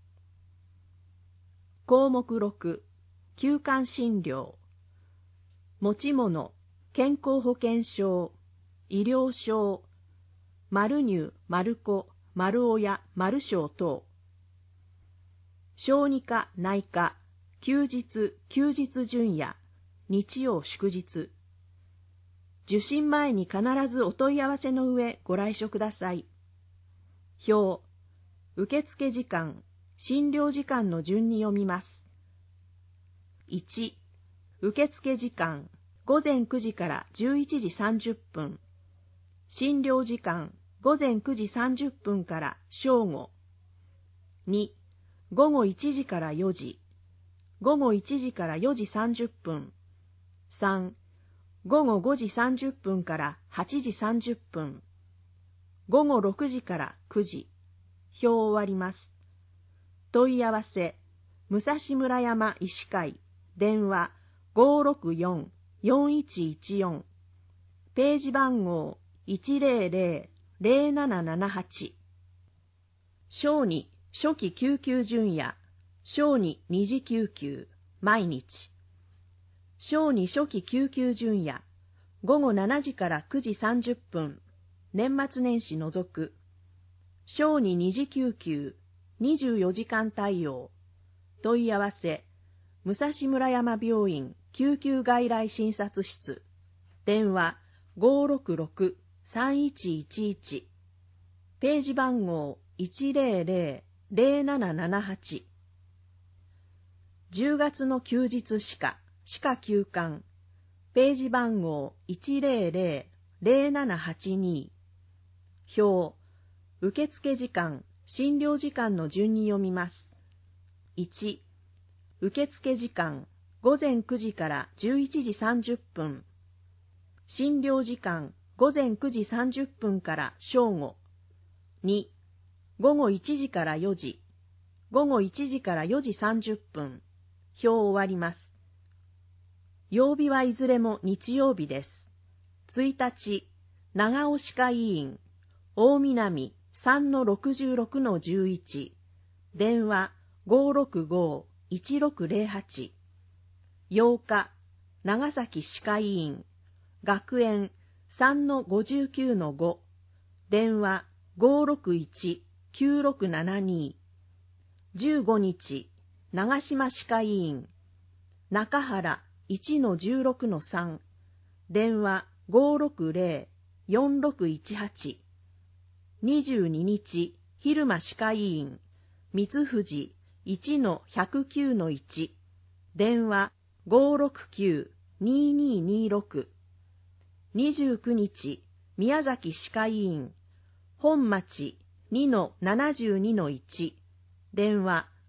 項目ろく、休館診療。持ち物、健康保険証、医療証、丸乳、丸子、丸親、丸小等。小児科、内科、休日、休日準夜、日曜祝日。受診前に必ずお問い合わせの上ご来所ください。表、受付時間、診療時間の順に読みます。いち、受付時間、ごぜんくじからじゅういちじさんじゅっぷん。診療時間、ごぜんくじさんじゅっぷんから正午。に、ごごいちじからよじ。ごごいちじからよじさんじゅっぷん。さん、ごごごじさんじゅっぷんからはちじさんじゅっぷん。ごごろくじからくじ。表を終わります。問い合わせ、武蔵村山医師会、電話 ごーろくよんーよんいちいちよん。ページ番号 いちぜろぜろぜろななななはち。小児初期救急準夜、小児二次救急、毎日。小児初期救急準夜、ごごしちじからくじさんじゅっぷん、年末年始除く。小児二次救急、にじゅうよじかん対応。問い合わせ、武蔵村山病院救急外来診察室、電話 ごーろくろくーさんいちいちいち。ページ番号 いちぜろぜろぜろななななはち。じゅうがつの休日歯科、歯科休館、ページ番号 いちぜろぜろぜろななはちに。表、受付時間、診療時間の順に読みます。いち、受付時間、ごぜんくじからじゅういちじさんじゅっぷん。診療時間、ごぜんくじさんじゅっぷんから正午。に、ごごいちじからよじ。ごごいちじからよじさんじゅっぷん。表を終わります。曜日はいずれも日曜日です。いちにち、長尾歯科医院、大南 さんのろくじゅうろくのじゅういち。電話 ごーろくごーいちろくぜろはち。ようか、長崎歯科医院、学園 さんのごじゅうきゅうのご。電話 ごーろくいちきゅうろくななに。じゅうごにち、長島歯科医院、中原 いちのじゅうろくのさん。電話 ごーろくぜろよんろくいちはち。にじゅうににち、蛭間歯科医院、三藤 いちのひゃくきゅうのいち。電話 ごーろくきゅうにににろく。にじゅうくにち、宮崎歯科医院、本町 にのななじゅうにのいち。電話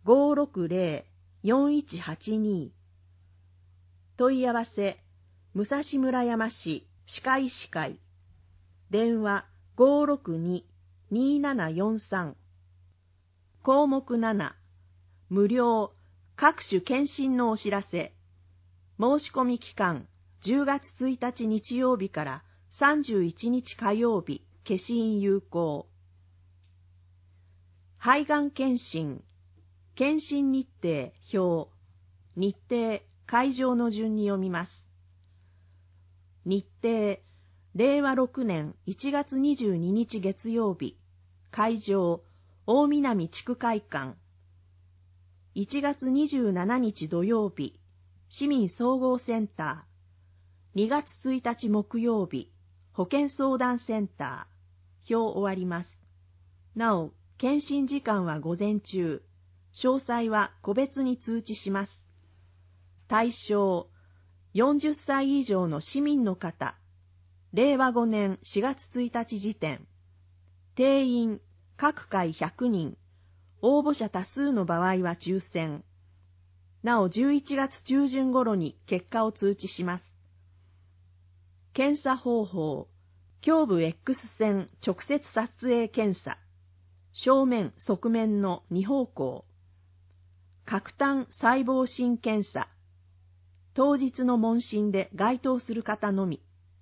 ごろくぜろ よんいちはちに。問い合わせ、武蔵村山市歯科医師会。電話 ごろくに にーななよんさん。項目なな、無料、各種検診のお知らせ。申し込み期間、じゅうがつついたち日曜日からさんじゅういちにち火曜日、消印有効。肺がん検診、検診日程、表。日程、会場の順に読みます。日程、れいわろくねんいちがつにじゅうににち月曜日、会場、大南地区会館。いちがつにじゅうしちにち土曜日、市民総合センター。にがつついたち木曜日、保健相談センター。表終わります。なお、検診時間は午前中。詳細は個別に通知します。対象、よんじゅっさい以上の市民の方。れいわごねんしがつついたち時点。定員、各回ひゃくにん。応募者多数の場合は抽選。なおじゅういちがつちゅうじゅん頃に結果を通知します。検査方法、胸部 X 線直接撮影検査。正面、側面のに方向。角炭細胞診検査。当日の問診で該当する方のみ。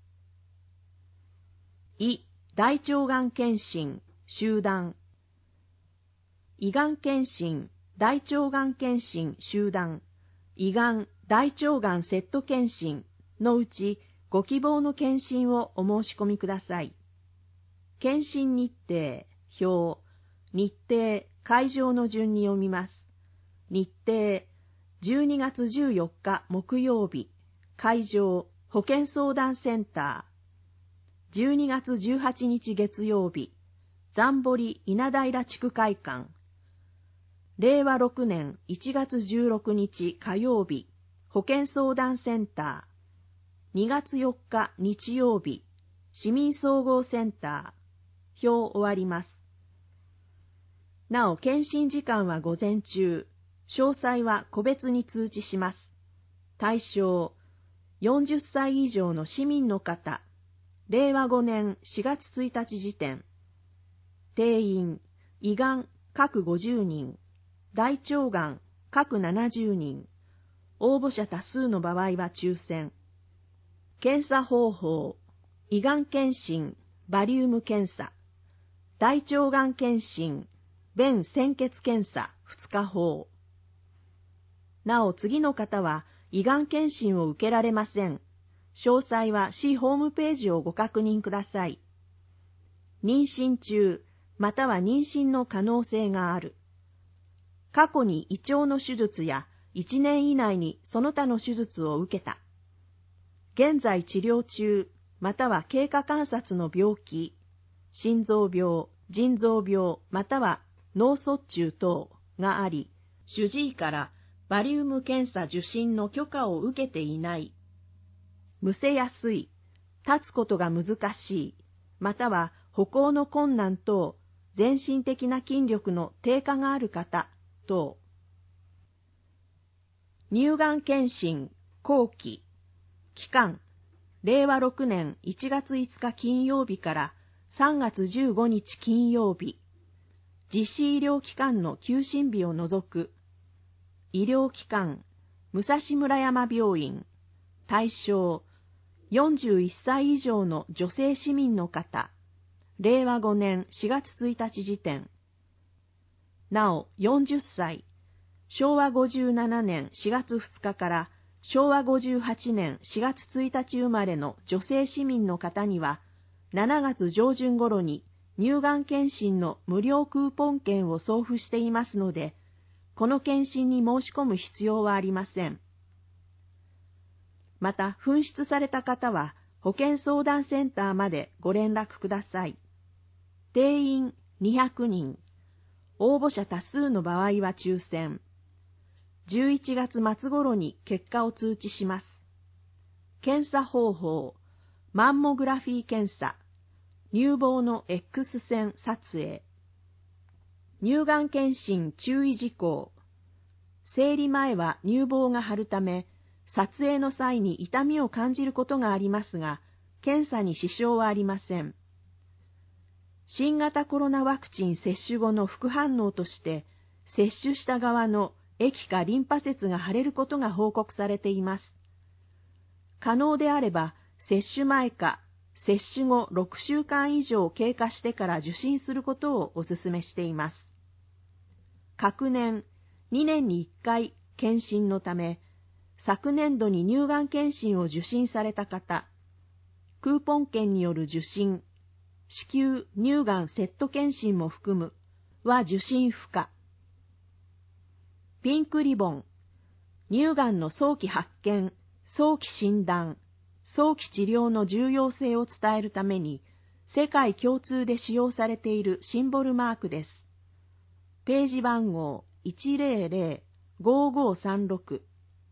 胃、大腸がん検診、集団。胃がん検診、大腸がん検診、集団。胃がん、大腸がんセット検診のうちご希望の検診をお申し込みください。検診日程、表。日程、会場の順に読みます。日程、じゅうにがつじゅうよっか木曜日、会場、保健相談センター。じゅうにがつじゅうはちにち月曜日、残堀稲平地区会館。れいわろくねんいちがつじゅうろくにち火曜日、保健相談センター。にがつよっか日曜日、市民総合センター。表終わります。なお、検診時間は午前中。詳細は個別に通知します。対象、よんじゅっさい以上の市民の方。れいわごねんしがつついたち時点。定員、胃がん、各ごじゅうにん。大腸がん、各ななじゅうにん。応募者多数の場合は抽選。検査方法、胃がん検診、バリウム検査。大腸がん検診、便潜血検査ふつか法。なお、次の方は胃がん検診を受けられません。詳細は市ホームページをご確認ください。妊娠中、または妊娠の可能性がある。過去に胃腸の手術やいちねん以内にその他の手術を受けた。現在治療中、または経過観察の病気、心臓病、腎臓病、または脳卒中等があり、主治医からバリウム検査受診の許可を受けていない。むせやすい、立つことが難しい、または歩行の困難等、全身的な筋力の低下がある方等。乳がん検診、後期、期間、れいわろくねんいちがついつか金曜日からさんがつじゅうごにち金曜日、実施医療機関の休診日を除く。医療機関、武蔵村山病院。対象、よんじゅういっさい以上の女性市民の方。れいわごねんしがつついたち時点。なお、よんじゅっさい、しょうわごじゅうななねんしがつふつかからしょうわごじゅうはちねんしがつついたち生まれの女性市民の方には、しちがつ上旬頃に乳がん検診の無料クーポン券を送付していますので、この検診に申し込む必要はありません。また、紛失された方は、保健相談センターまでご連絡ください。定員にひゃくにん。応募者多数の場合は抽選。じゅういちがつまつ頃に結果を通知します。検査方法、マンモグラフィー検査、乳房の X 線撮影。乳がん検診注意事項、 生理前は乳房が張るため、撮影の際に痛みを感じることがありますが、検査に支障はありません。新型コロナワクチン接種後の副反応として、接種した側の液かリンパ節が腫れることが報告されています。可能であれば、接種前か接種後ろくしゅうかん以上経過してから受診することをお勧めしています。隔年、にねんにいっかい検診のため、昨年度に乳がん検診を受診された方、クーポン券による受診、子宮乳がんセット検診も含むは受診不可。ピンクリボン、乳がんの早期発見、早期診断、早期治療の重要性を伝えるために、世界共通で使用されているシンボルマークです。ページ番号 いちぜろぜろごごさんろく。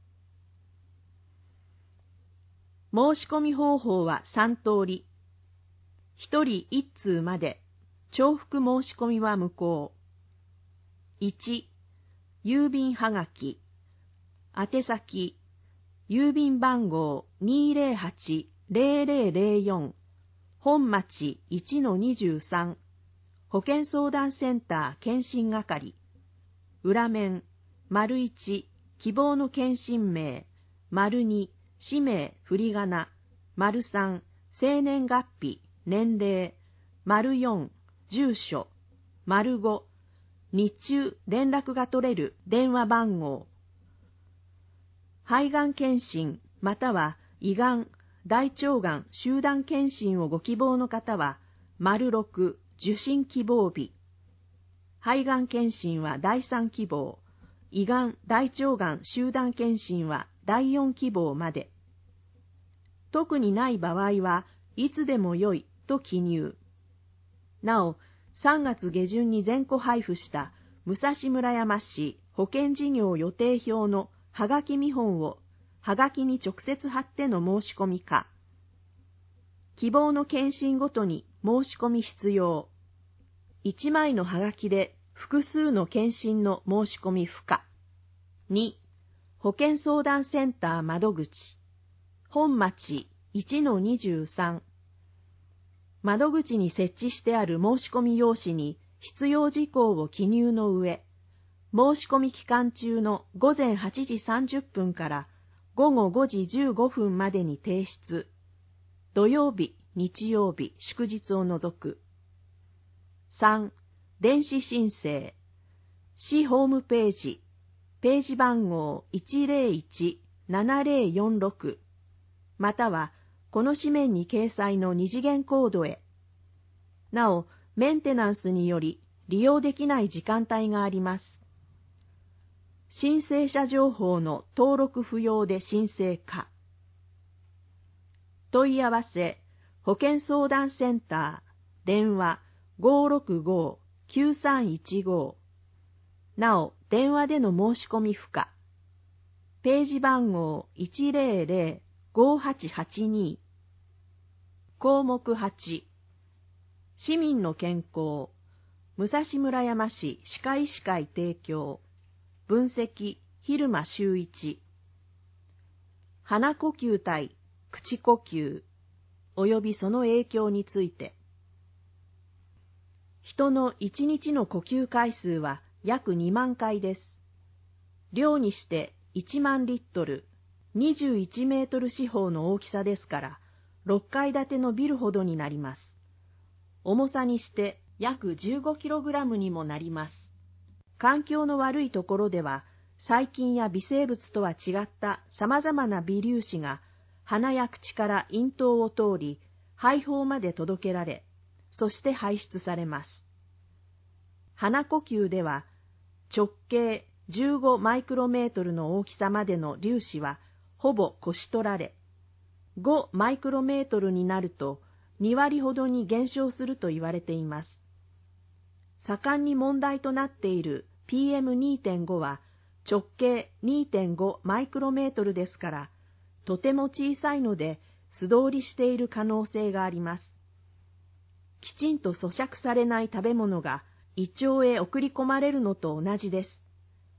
申し込み方法はさんとおり。ひとりいっつうまで、重複申し込みは無効。いち、郵便はがき。宛先、郵便番号 にーぜろはちぜろぜろぜろよん、本町 いちのにじゅうさん、保健相談センター検診係。裏面、丸いち、希望の検診名、丸に、氏名、振り仮名、丸さん、生年月日、年齢、丸よん、住所、丸ご、日中連絡が取れる電話番号。肺がん検診または胃がん、大腸がん集団検診をご希望の方は、丸ろく、受診希望日。肺がん検診はだいさん希望、胃がん、大腸がん集団検診はだいよん希望まで。特にない場合はいつでもよいと記入。なお、さんがつげじゅんに全戸配布した武蔵村山市保健事業予定表のはがき見本をはがきに直接貼っての申し込みか。希望の検診ごとに申し込み必要。いちまいのはがきで複数の検診の申し込み不可。に、保健相談センター窓口。本町 いちのにじゅうさん。窓口に設置してある申し込み用紙に必要事項を記入の上、申し込み期間中のごぜんはちじさんじゅっぷんからごごごじじゅうごふんまでに提出。土曜日、日曜日、祝日を除く。さん、電子申請。市ホームページ、ページ番号 いちぜろいちななぜろよんろく、またはこの紙面に掲載の二次元コードへ。なお、メンテナンスにより利用できない時間帯があります。申請者情報の登録不要で申請可。問い合わせ、保健相談センター、電話 ごーろくごーきゅうさんいちご。なお、電話での申し込み不可。ページ番号 いちぜろぜろごはちはちに。項目はち。市民の健康。武蔵村山市歯科医師会提供。分析、蛭間修一。鼻呼吸体、口呼吸、およびその影響について。人のいちにちの呼吸回数は約にまんかいです。量にしていちまんリットル、にじゅういちメートル四方の大きさですから、ろっかい建てのビルほどになります。重さにして約 じゅうごキログラム にもなります。環境の悪いところでは、細菌や微生物とは違った様々な微粒子が鼻や口から咽頭を通り、肺胞まで届けられ、そして排出されます。鼻呼吸では、直径じゅうごマイクロメートルの大きさまでの粒子はほぼこし取られ、ごマイクロメートルになるとにわりほどに減少すると言われています。盛んに問題となっている ピーエムにてんご は直径 にてんごマイクロメートルですから、とても小さいので素通りしている可能性があります。きちんと咀嚼されない食べ物が胃腸へ送り込まれるのと同じです。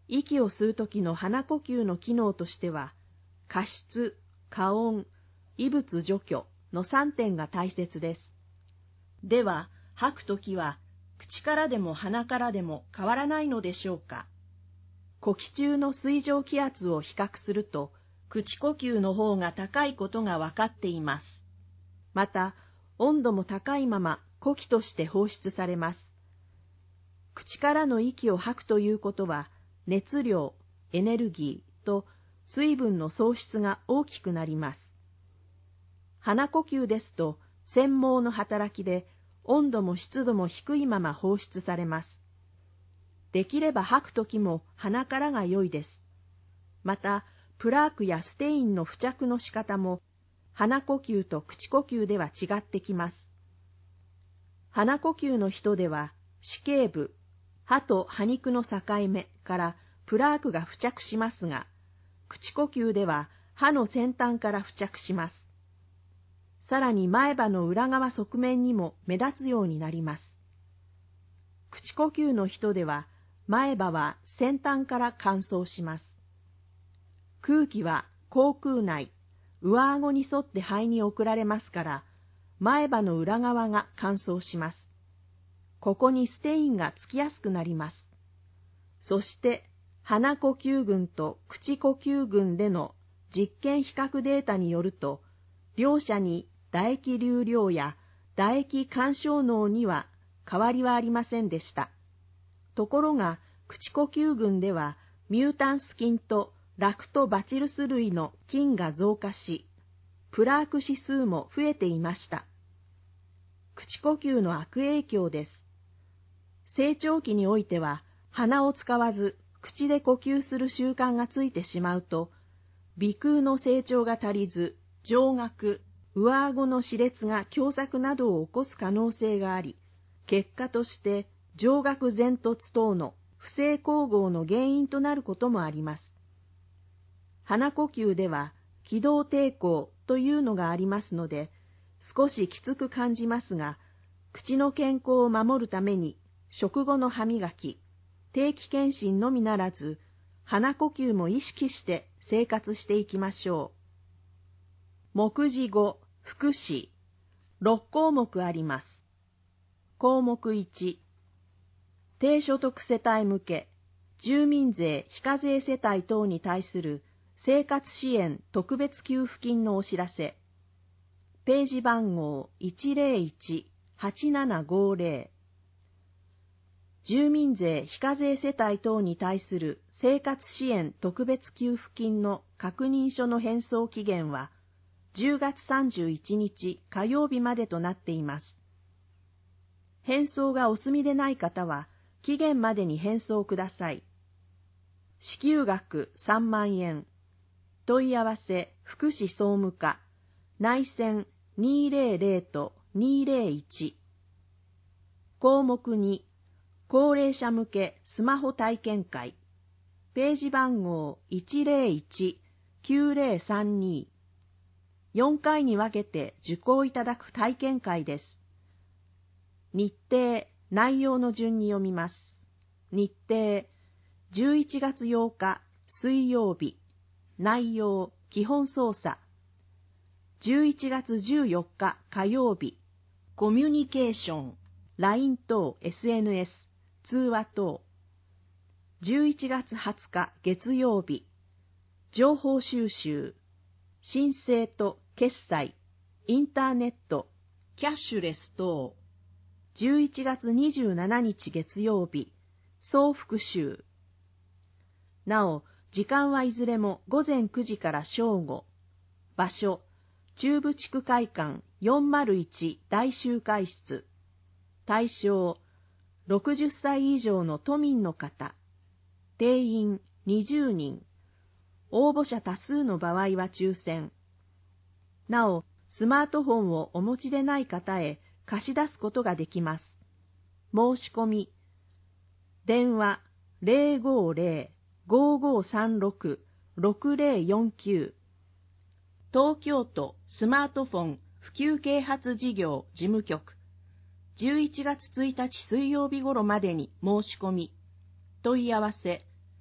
息を吸うときの鼻呼吸の機能としては、加湿、加温、異物除去のさんてんが大切です。では、吐くときは、口からでも鼻からでも変わらないのでしょうか。呼気中の水蒸気圧を比較すると、口呼吸の方が高いことがわかっています。また、温度も高いまま呼気として放出されます。口からの息を吐くということは、熱量、エネルギーと水分の喪失が大きくなります。鼻呼吸ですと、繊毛の働きで温度も湿度も低いまま放出されます。できれば吐くときも鼻からが良いです。また、プラークやステインの付着の仕方も、鼻呼吸と口呼吸では違ってきます。鼻呼吸の人では、歯頸部、歯と歯肉の境目からプラークが付着しますが、口呼吸では歯の先端から付着します。さらに前歯の裏側側面にも目立つようになります。口呼吸の人では、前歯は先端から乾燥します。空気は口腔内、上顎に沿って肺に送られますから、前歯の裏側が乾燥します。ここにステインがつきやすくなります。そして、鼻呼吸群と口呼吸群での実験比較データによると、両者に唾液流量や唾液干渉能には変わりはありませんでした。ところが、口呼吸群ではミュータンス菌とラクトバチルス類の菌が増加し、プラーク指数も増えていました。口呼吸の悪影響です。成長期においては、鼻を使わず口で呼吸する習慣がついてしまうと、鼻腔の成長が足りず、上顎、上顎の歯列が狭窄などを起こす可能性があり、結果として上顎前突等の不正咬合の原因となることもあります。鼻呼吸では気道抵抗というのがありますので、少しきつく感じますが、口の健康を守るために食後の歯磨き、定期検診のみならず、鼻呼吸も意識して生活していきましょう。目次ご、福祉、ろっこうもくあります。項目いち、低所得世帯向け、住民税非課税世帯等に対する生活支援特別給付金のお知らせ。ページ番号 いちゼロいちはちななごゼロ。住民税非課税世帯等に対する生活支援特別給付金の確認書の返送期限はじゅうがつさんじゅういちにち火曜日までとなっています。返送がお済みでない方は期限までに返送ください。支給額さんまんえん。問い合わせ福祉総務課内線にーぜろぜろとにーぜろいち。項目に、高齢者向けスマホ体験会。ページ番号 いちゼロいちきゅうゼロさんに。よんかいに分けて受講いただく体験会です。日程、内容の順に読みます。日程、じゅういちがつようか水曜日。内容、基本操作。じゅういちがつじゅうよっか火曜日。コミュニケーション、ライン 等 エスエヌエス、通話等。じゅういちがつはつか月曜日。情報収集、申請と決済、インターネット、キャッシュレス等。じゅういちがつにじゅうしちにち月曜日。総復習。なお、時間はいずれもごぜんくじから正午。場所、中部地区会館よんまるいち大集会室。対象、ろくじゅっさい以上の都民の方。定員にじゅうにん。応募者多数の場合は抽選。なお、スマートフォンをお持ちでない方へ貸し出すことができます。申し込み。電話 ゼロごゼロ ごごさんろく ろくゼロよんきゅう。東京都スマートフォン普及啓発事業事務局。じゅういちがつついたち水曜日頃までに申し込み。問い合わせ。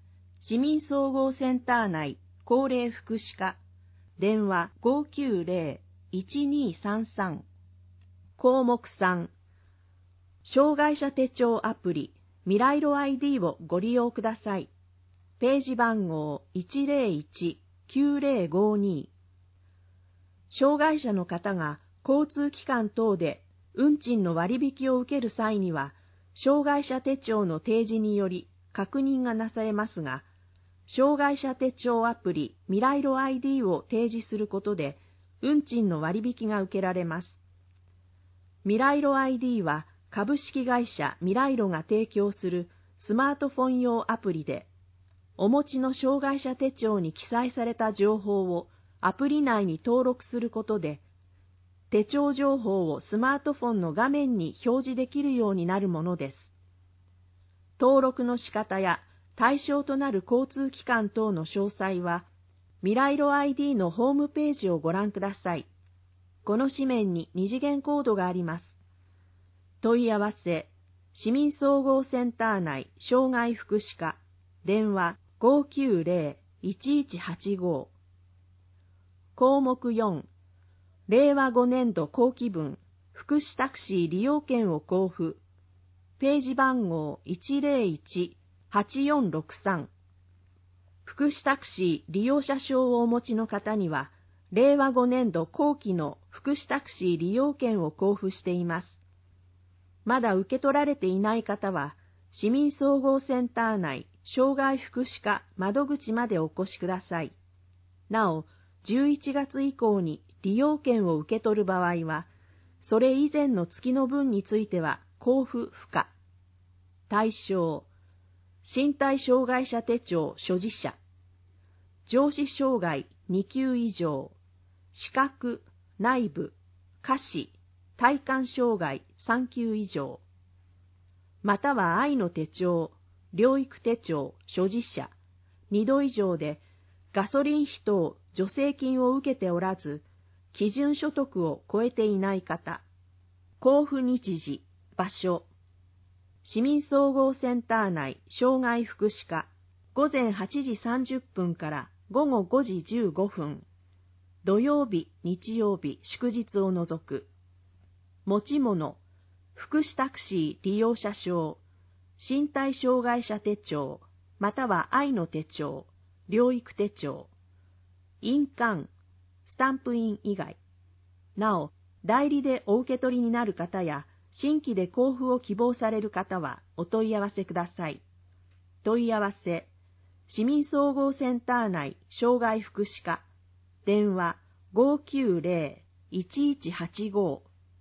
市民総合センター内高齢福祉課、電話 ごーきゅうぜろ いちにーさんさん。項目さん、障害者手帳アプリ未来路 アイディー をご利用ください。ページ番号 いちぜろいち きゅうぜろごに。障害者の方が交通機関等で運賃の割引を受ける際には、障害者手帳の提示により確認がなされますが、障害者手帳アプリ未来路 アイディー を提示することで、運賃の割引が受けられます。未来路 アイディー は株式会社未来路が提供するスマートフォン用アプリで、お持ちの障害者手帳に記載された情報をアプリ内に登録することで、手帳情報をスマートフォンの画面に表示できるようになるものです。登録の仕方や対象となる交通機関等の詳細は、未来路 アイディー のホームページをご覧ください。この紙面に二次元コードがあります。問い合わせ、市民総合センター内障害福祉課、電話 ごーきゅうぜろ いちいちはちご。項目よん、れいわごねんど後期分福祉タクシー利用券を交付。ページ番号 いちぜろいち はちよんろくさん。福祉タクシー利用者証をお持ちの方には、れいわごねんど後期の福祉タクシー利用券を交付しています。まだ受け取られていない方は、市民総合センター内障害福祉課窓口までお越しください。なお、じゅういちがつ以降に利用券を受け取る場合は、それ以前の月の分については交付不可。対象、身体障害者手帳所持者、上肢障害にきゅう以上、視覚、内部、下肢、体幹障害さんきゅう以上、または愛の手帳、療育手帳所持者、にど以上でガソリン費等助成金を受けておらず、基準所得を超えていない方、交付日時、場所、市民総合センター内障害福祉課、ごぜんはちじさんじゅっぷんからごごごじじゅうごふん、土曜日、日曜日、祝日を除く。持ち物、福祉タクシー利用者証、身体障害者手帳、または愛の手帳、療育手帳、印鑑、スタンプ印以外。なお、代理でお受け取りになる方や、新規で交付を希望される方はお問い合わせください。問い合わせ、市民総合センター内障害福祉課、電話 ごーきゅうぜろ いちいちはちご。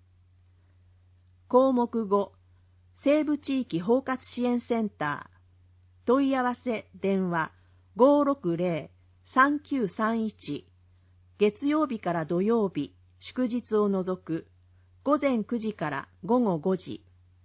項目ご、西部地域包括支援センター、問い合わせ電話 ごーろくぜろ さんきゅうさんいち、月曜日から土曜日、祝日を除く、ごぜんくじからごごごじ。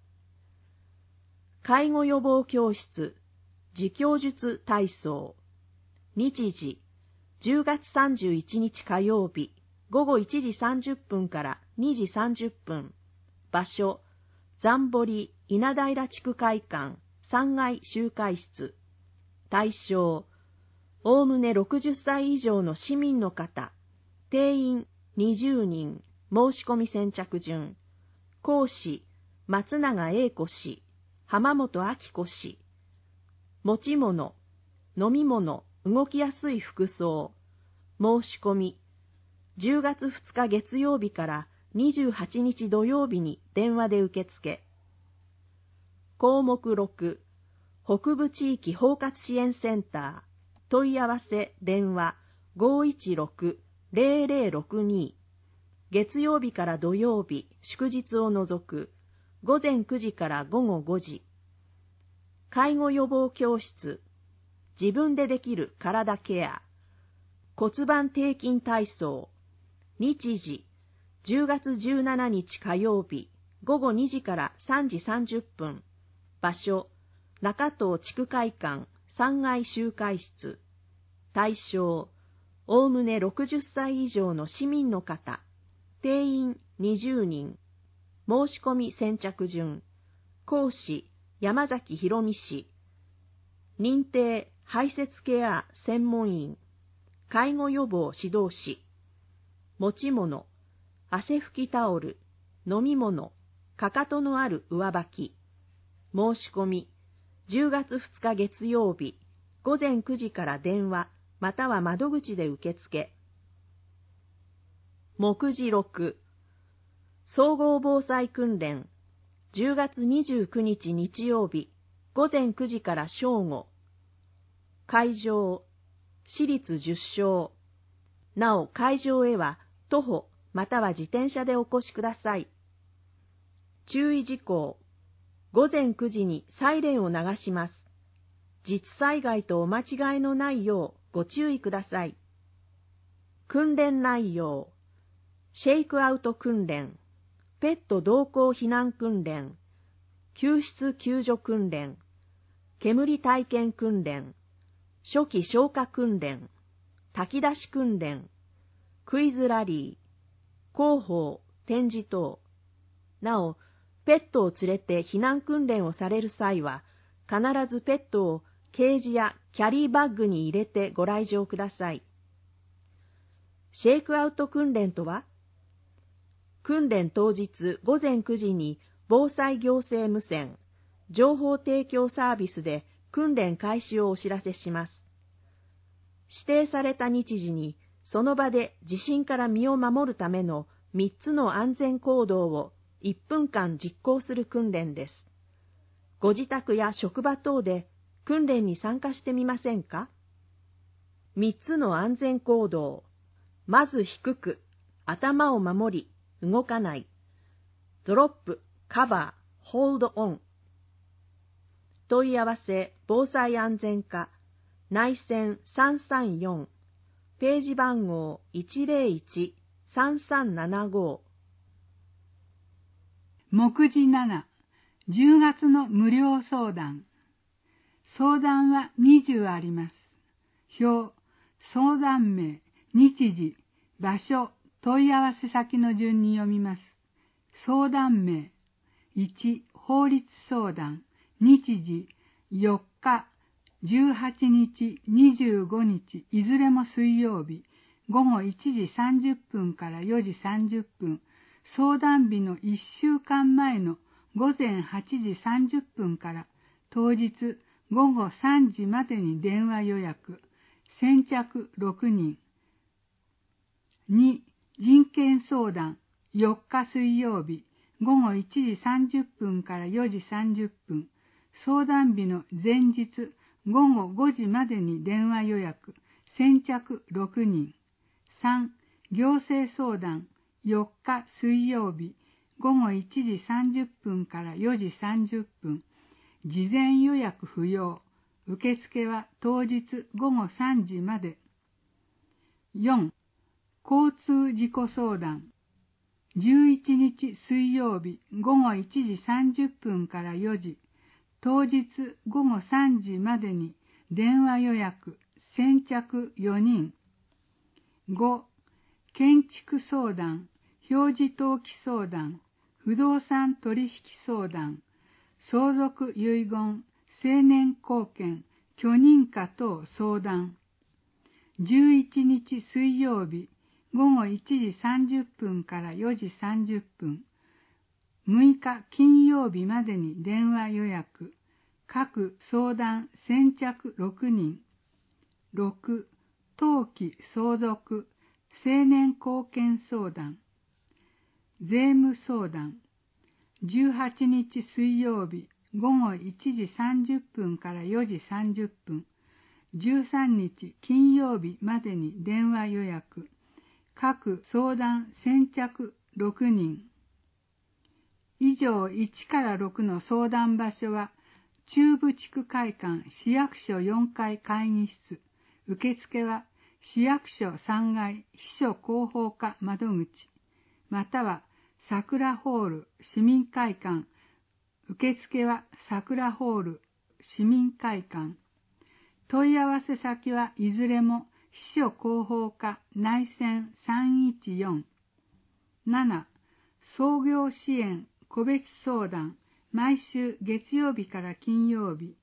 介護予防教室、自供術体操。日時、じゅうがつさんじゅういちにち火曜日、ごごいちじさんじゅっぷんからにじさんじゅっぷん。場所、残堀稲平地区会館さんがい集会室。対象、おおむねろくじゅっさい以上の市民の方。定員にじゅうにん。申し込み先着順。講師、松永英子氏、浜本明子氏。持ち物、飲み物、動きやすい服装。申し込み、じゅうがつふつか月曜日からにじゅうはちにち土曜日に電話で受付。項目ろく、北部地域包括支援センター、問い合わせ電話 ごーいちろく ぜろぜろろくに。月曜日から土曜日、祝日を除く、ごぜんくじからごごごじ。介護予防教室、自分でできる体ケア、骨盤底筋体操。日時、じゅうがつじゅうしちにち火曜日、ごごにじからさんじさんじゅっぷん。場所、中東地区会館さんがい集会室。対象、おおむねろくじゅっさい以上の市民の方。定員にじゅうにん。申し込み先着順。講師、山崎博美氏。 認定排泄ケア専門員、介護予防指導士、持ち物、汗拭きタオル、飲み物、かかとのある上履き、申し込み、じゅうがつふつか月曜日、ごぜんくじから電話、または窓口で受付。目次ろく、総合防災訓練、じゅうがつにじゅうくにち日曜日、ごぜんくじから正午。会場、市立十勝。なお、会場へは徒歩または自転車でお越しください。注意事項。ごぜんくじにサイレンを流します。実災害とお間違いのないようご注意ください。訓練内容。シェイクアウト訓練、ペット同行避難訓練、救出救助訓練、煙体験訓練、初期消火訓練、炊き出し訓練、クイズラリー、広報、展示等。なお、ペットを連れて避難訓練をされる際は、必ずペットをケージやキャリーバッグに入れてご来場ください。シェイクアウト訓練とは、訓練当日ごぜんくじに防災行政無線、情報提供サービスで訓練開始をお知らせします。指定された日時にその場で地震から身を守るためのみっつの安全行動をいっぷんかん実行する訓練です。ご自宅や職場等で訓練に参加してみませんか？みっつの安全行動。まず低く、頭を守り、動かない。ドロップ、カバー、ホールドオン。問い合わせ、防災安全課、内線さんさんよん、ページ番号 いちぜろいちさんさんななご。 目次なな、じゅうがつの無料相談。相談はにじゅうあります。表、相談名、日時、場所、問い合わせ先の順に読みます。相談名、いち、法律相談、日時、よっか、じゅうはちにち、にじゅうごにち、いずれも水曜日、ごごいちじさんじゅっぷんからよじさんじゅっぷん、相談日のいっしゅうかんまえのごぜんはちじさんじゅっぷんから当日ごごさんじまでに電話予約、先着ろくにん。に、人権相談、よっか水曜日、ごごいちじさんじゅっぷんからよじさんじゅっぷん、相談日の前日ごごごじまでに電話予約、先着ろくにん。さん、行政相談、よっか水曜日、ごごいちじさんじゅっぷんからよじさんじゅっぷん、事前予約不要、受付は当日ごごさんじまで。よん、交通事故相談、じゅういちにち水曜日ごごいちじさんじゅっぷんからよじ、当日ごごさんじまでに電話予約、先着よにん。ご、建築相談、表示登記相談、不動産取引相談、相続遺言、成年後見、許認可等相談。じゅういちにち水曜日ごごいちじさんじゅっぷんからよじさんじゅっぷん、むいか金曜日までに電話予約、各相談先着ろくにん。ろく、登記相続、成年後見相談、税務相談、じゅうはちにち水曜日ごごいちじさんじゅっぷんからよじさんじゅっぷん、じゅうさんにち金曜日までに電話予約、各相談先着ろくにん。以上いちからろくの相談場所は、中部地区会館市役所よんかい会議室、受付は市役所さんがい秘書広報課窓口、または桜ホール市民会館、受付は桜ホール市民会館。問い合わせ先はいずれも秘書広報課内線さんいちよん。なな、創業支援個別相談、毎週月曜日から金曜日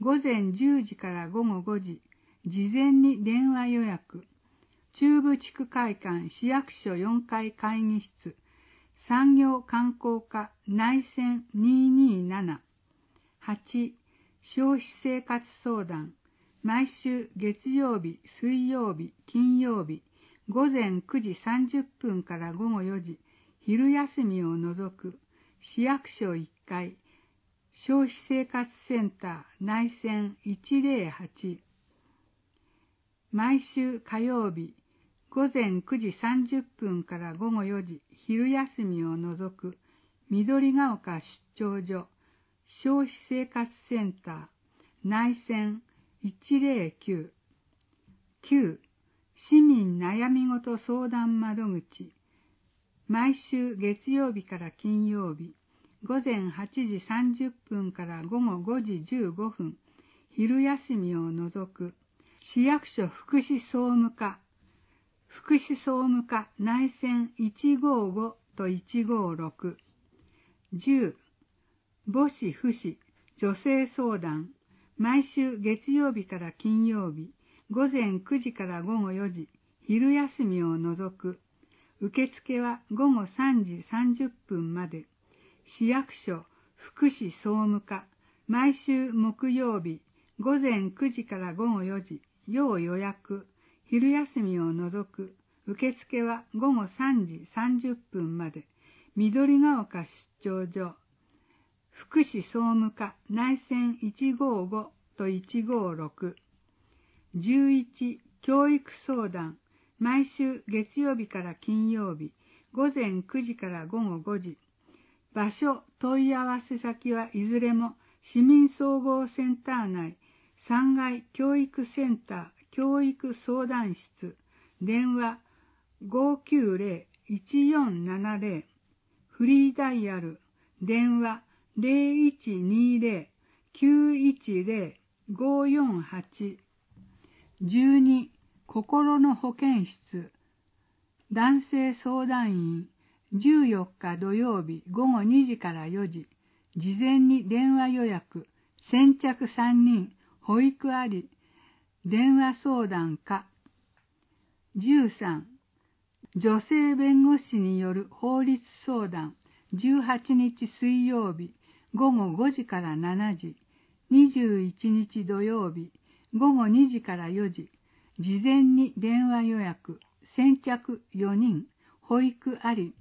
午前じゅうじから午後ごじ、事前に電話予約。中部地区会館市役所よんかい会議室、産業観光課内線にーにーなな。はち、消費生活相談。毎週月曜日、水曜日、金曜日、午前くじさんじゅっぷんから午後よじ、昼休みを除く、市役所いっかい、消費生活センター内線いちぜろはち。毎週火曜日、午前くじさんじゅっぷんから午後よじ、昼休みを除く、緑が丘出張所、消費生活センター内線いちぜろきゅう。きゅう、市民悩み事相談窓口。毎週月曜日から金曜日、午前はちじさんじゅっぷんから午後ごじじゅうごふん、昼休みを除く、市役所福祉総務課、福祉総務課内線いちごごといちごろく。じゅう、母子父子女性相談。毎週月曜日から金曜日、午前くじから午後よじ、昼休みを除く。受付は午後さんじさんじゅっぷんまで。市役所福祉総務課。毎週木曜日、午前くじから午後よじ、要予約。昼休みを除く。受付は午後さんじさんじゅっぷんまで。緑が丘出張所。福祉総務課内線いちごごといちごろく。じゅういち、教育相談。毎週月曜日から金曜日、午前くじから午後ごじ。場所、問い合わせ先はいずれも市民総合センター内、さんがい教育センター教育相談室。電話ごーきゅうぜろ いちよんななぜろ。フリーダイヤル。電話ゼロいちにぜろ きゅういちぜろ ごよんはち。じゅうに、心の保健室。男性相談員。じゅうよっか土曜日午後にじからよじ。事前に電話予約。先着さんにん。保育あり。電話相談課。じゅうさん、女性弁護士による法律相談。じゅうはちにち水曜日午後ごじからしちじ。にじゅういちにち土曜日午後にじからよじ。事前に電話予約。先着よにん。保育あり。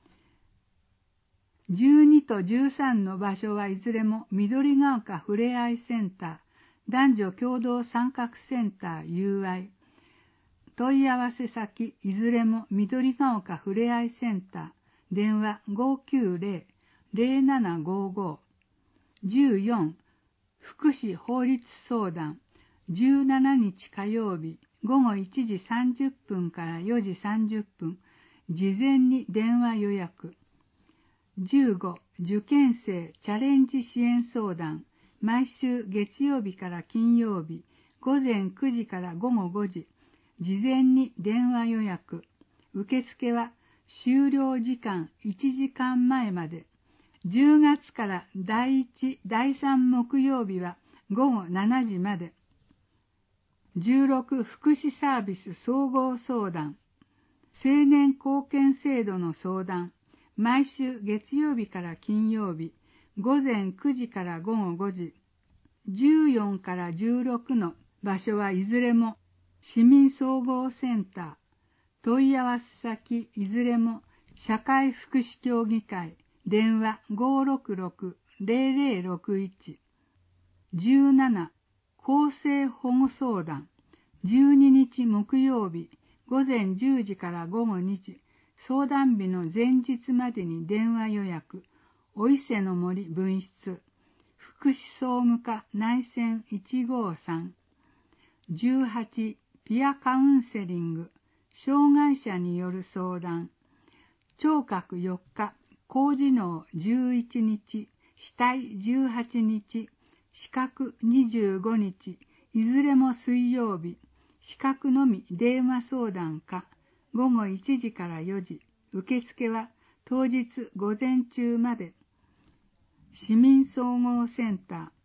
じゅうにとじゅうさんの場所はいずれも緑が丘ふれあいセンター、男女共同参画センター ユーアイ。問い合わせ先いずれも緑が丘ふれあいセンター、電話ごーきゅうぜろ ぜろななごーごー。じゅうよん、福祉法律相談。じゅうしちにち火曜日午後いちじさんじゅっぷんからよじさんじゅっぷん、事前に電話予約。じゅうご、受験生チャレンジ支援相談。毎週月曜日から金曜日、午前くじから午後ごじ、事前に電話予約。受付は終了時間いちじかんまえまで。じゅうがつからだいいち、だいさん木曜日は午後しちじまで。じゅうろく、福祉サービス総合相談。青年貢献制度の相談。毎週月曜日から金曜日、午前くじから午後ごじ。じゅうよんからじゅうろくの場所はいずれも市民総合センター。問い合わせ先いずれも社会福祉協議会。電話ごーろくろく ぜろぜろろくいち。じゅうなな、厚生保護相談。じゅうににち木曜日、午前じゅうじから午後にじ。相談日の前日までに電話予約。お伊勢の森分室。福祉総務課内線いちごさん。じゅうはち、ピアカウンセリング。障害者による相談。聴覚よっか、高次脳じゅういちにち、死体じゅうはちにち、視覚にじゅうごにち、いずれも水曜日。視覚のみ電話相談課。午後いちじからよじ。受付は当日午前中まで。市民総合センター、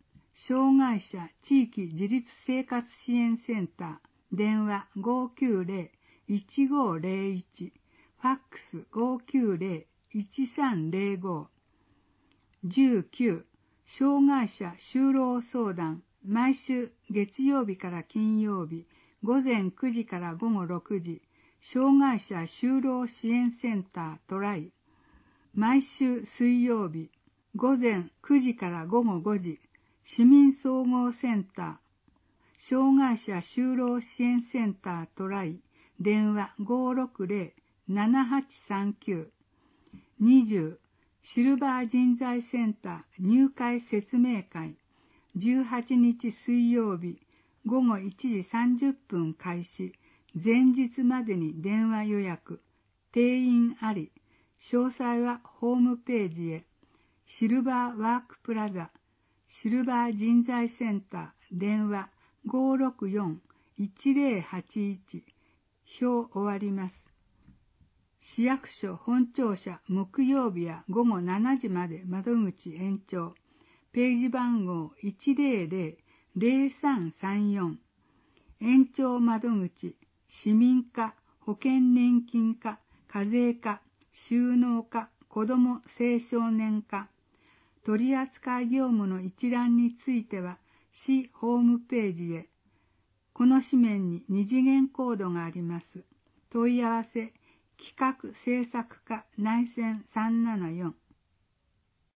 障害者地域自立生活支援センター、電話 ごーきゅうぜろ いちごーぜろいち、ファックス ごーきゅうぜろ いちさんぜろご。じゅうきゅう、障害者就労相談、毎週月曜日から金曜日、午前くじから午後ろくじ、障害者就労支援センタートライ。毎週水曜日、午前くじから午後ごじ、市民総合センター、障害者就労支援センタートライ、電話 ごーろくぜろ ななはちさんきゅう。にじゅう、シルバー人材センター入会説明会、じゅうはちにち水曜日、午後いちじさんじゅっぷん開始、前日までに電話予約、定員あり、詳細はホームページへ。シルバーワークプラザ、シルバー人材センター、電話 ごーろくよん いちぜろはちいち、表終わります。市役所本庁舎木曜日や午後しちじまで窓口延長。ページ番号 いちぜろぜろ ぜろさんさんよん。延長窓口、市民課、保険年金課、課税課、収納課、子ども青少年課。取扱業務の一覧については、市ホームページへ。この紙面に二次元コードがあります。問い合わせ、企画制作課内線さんななよん。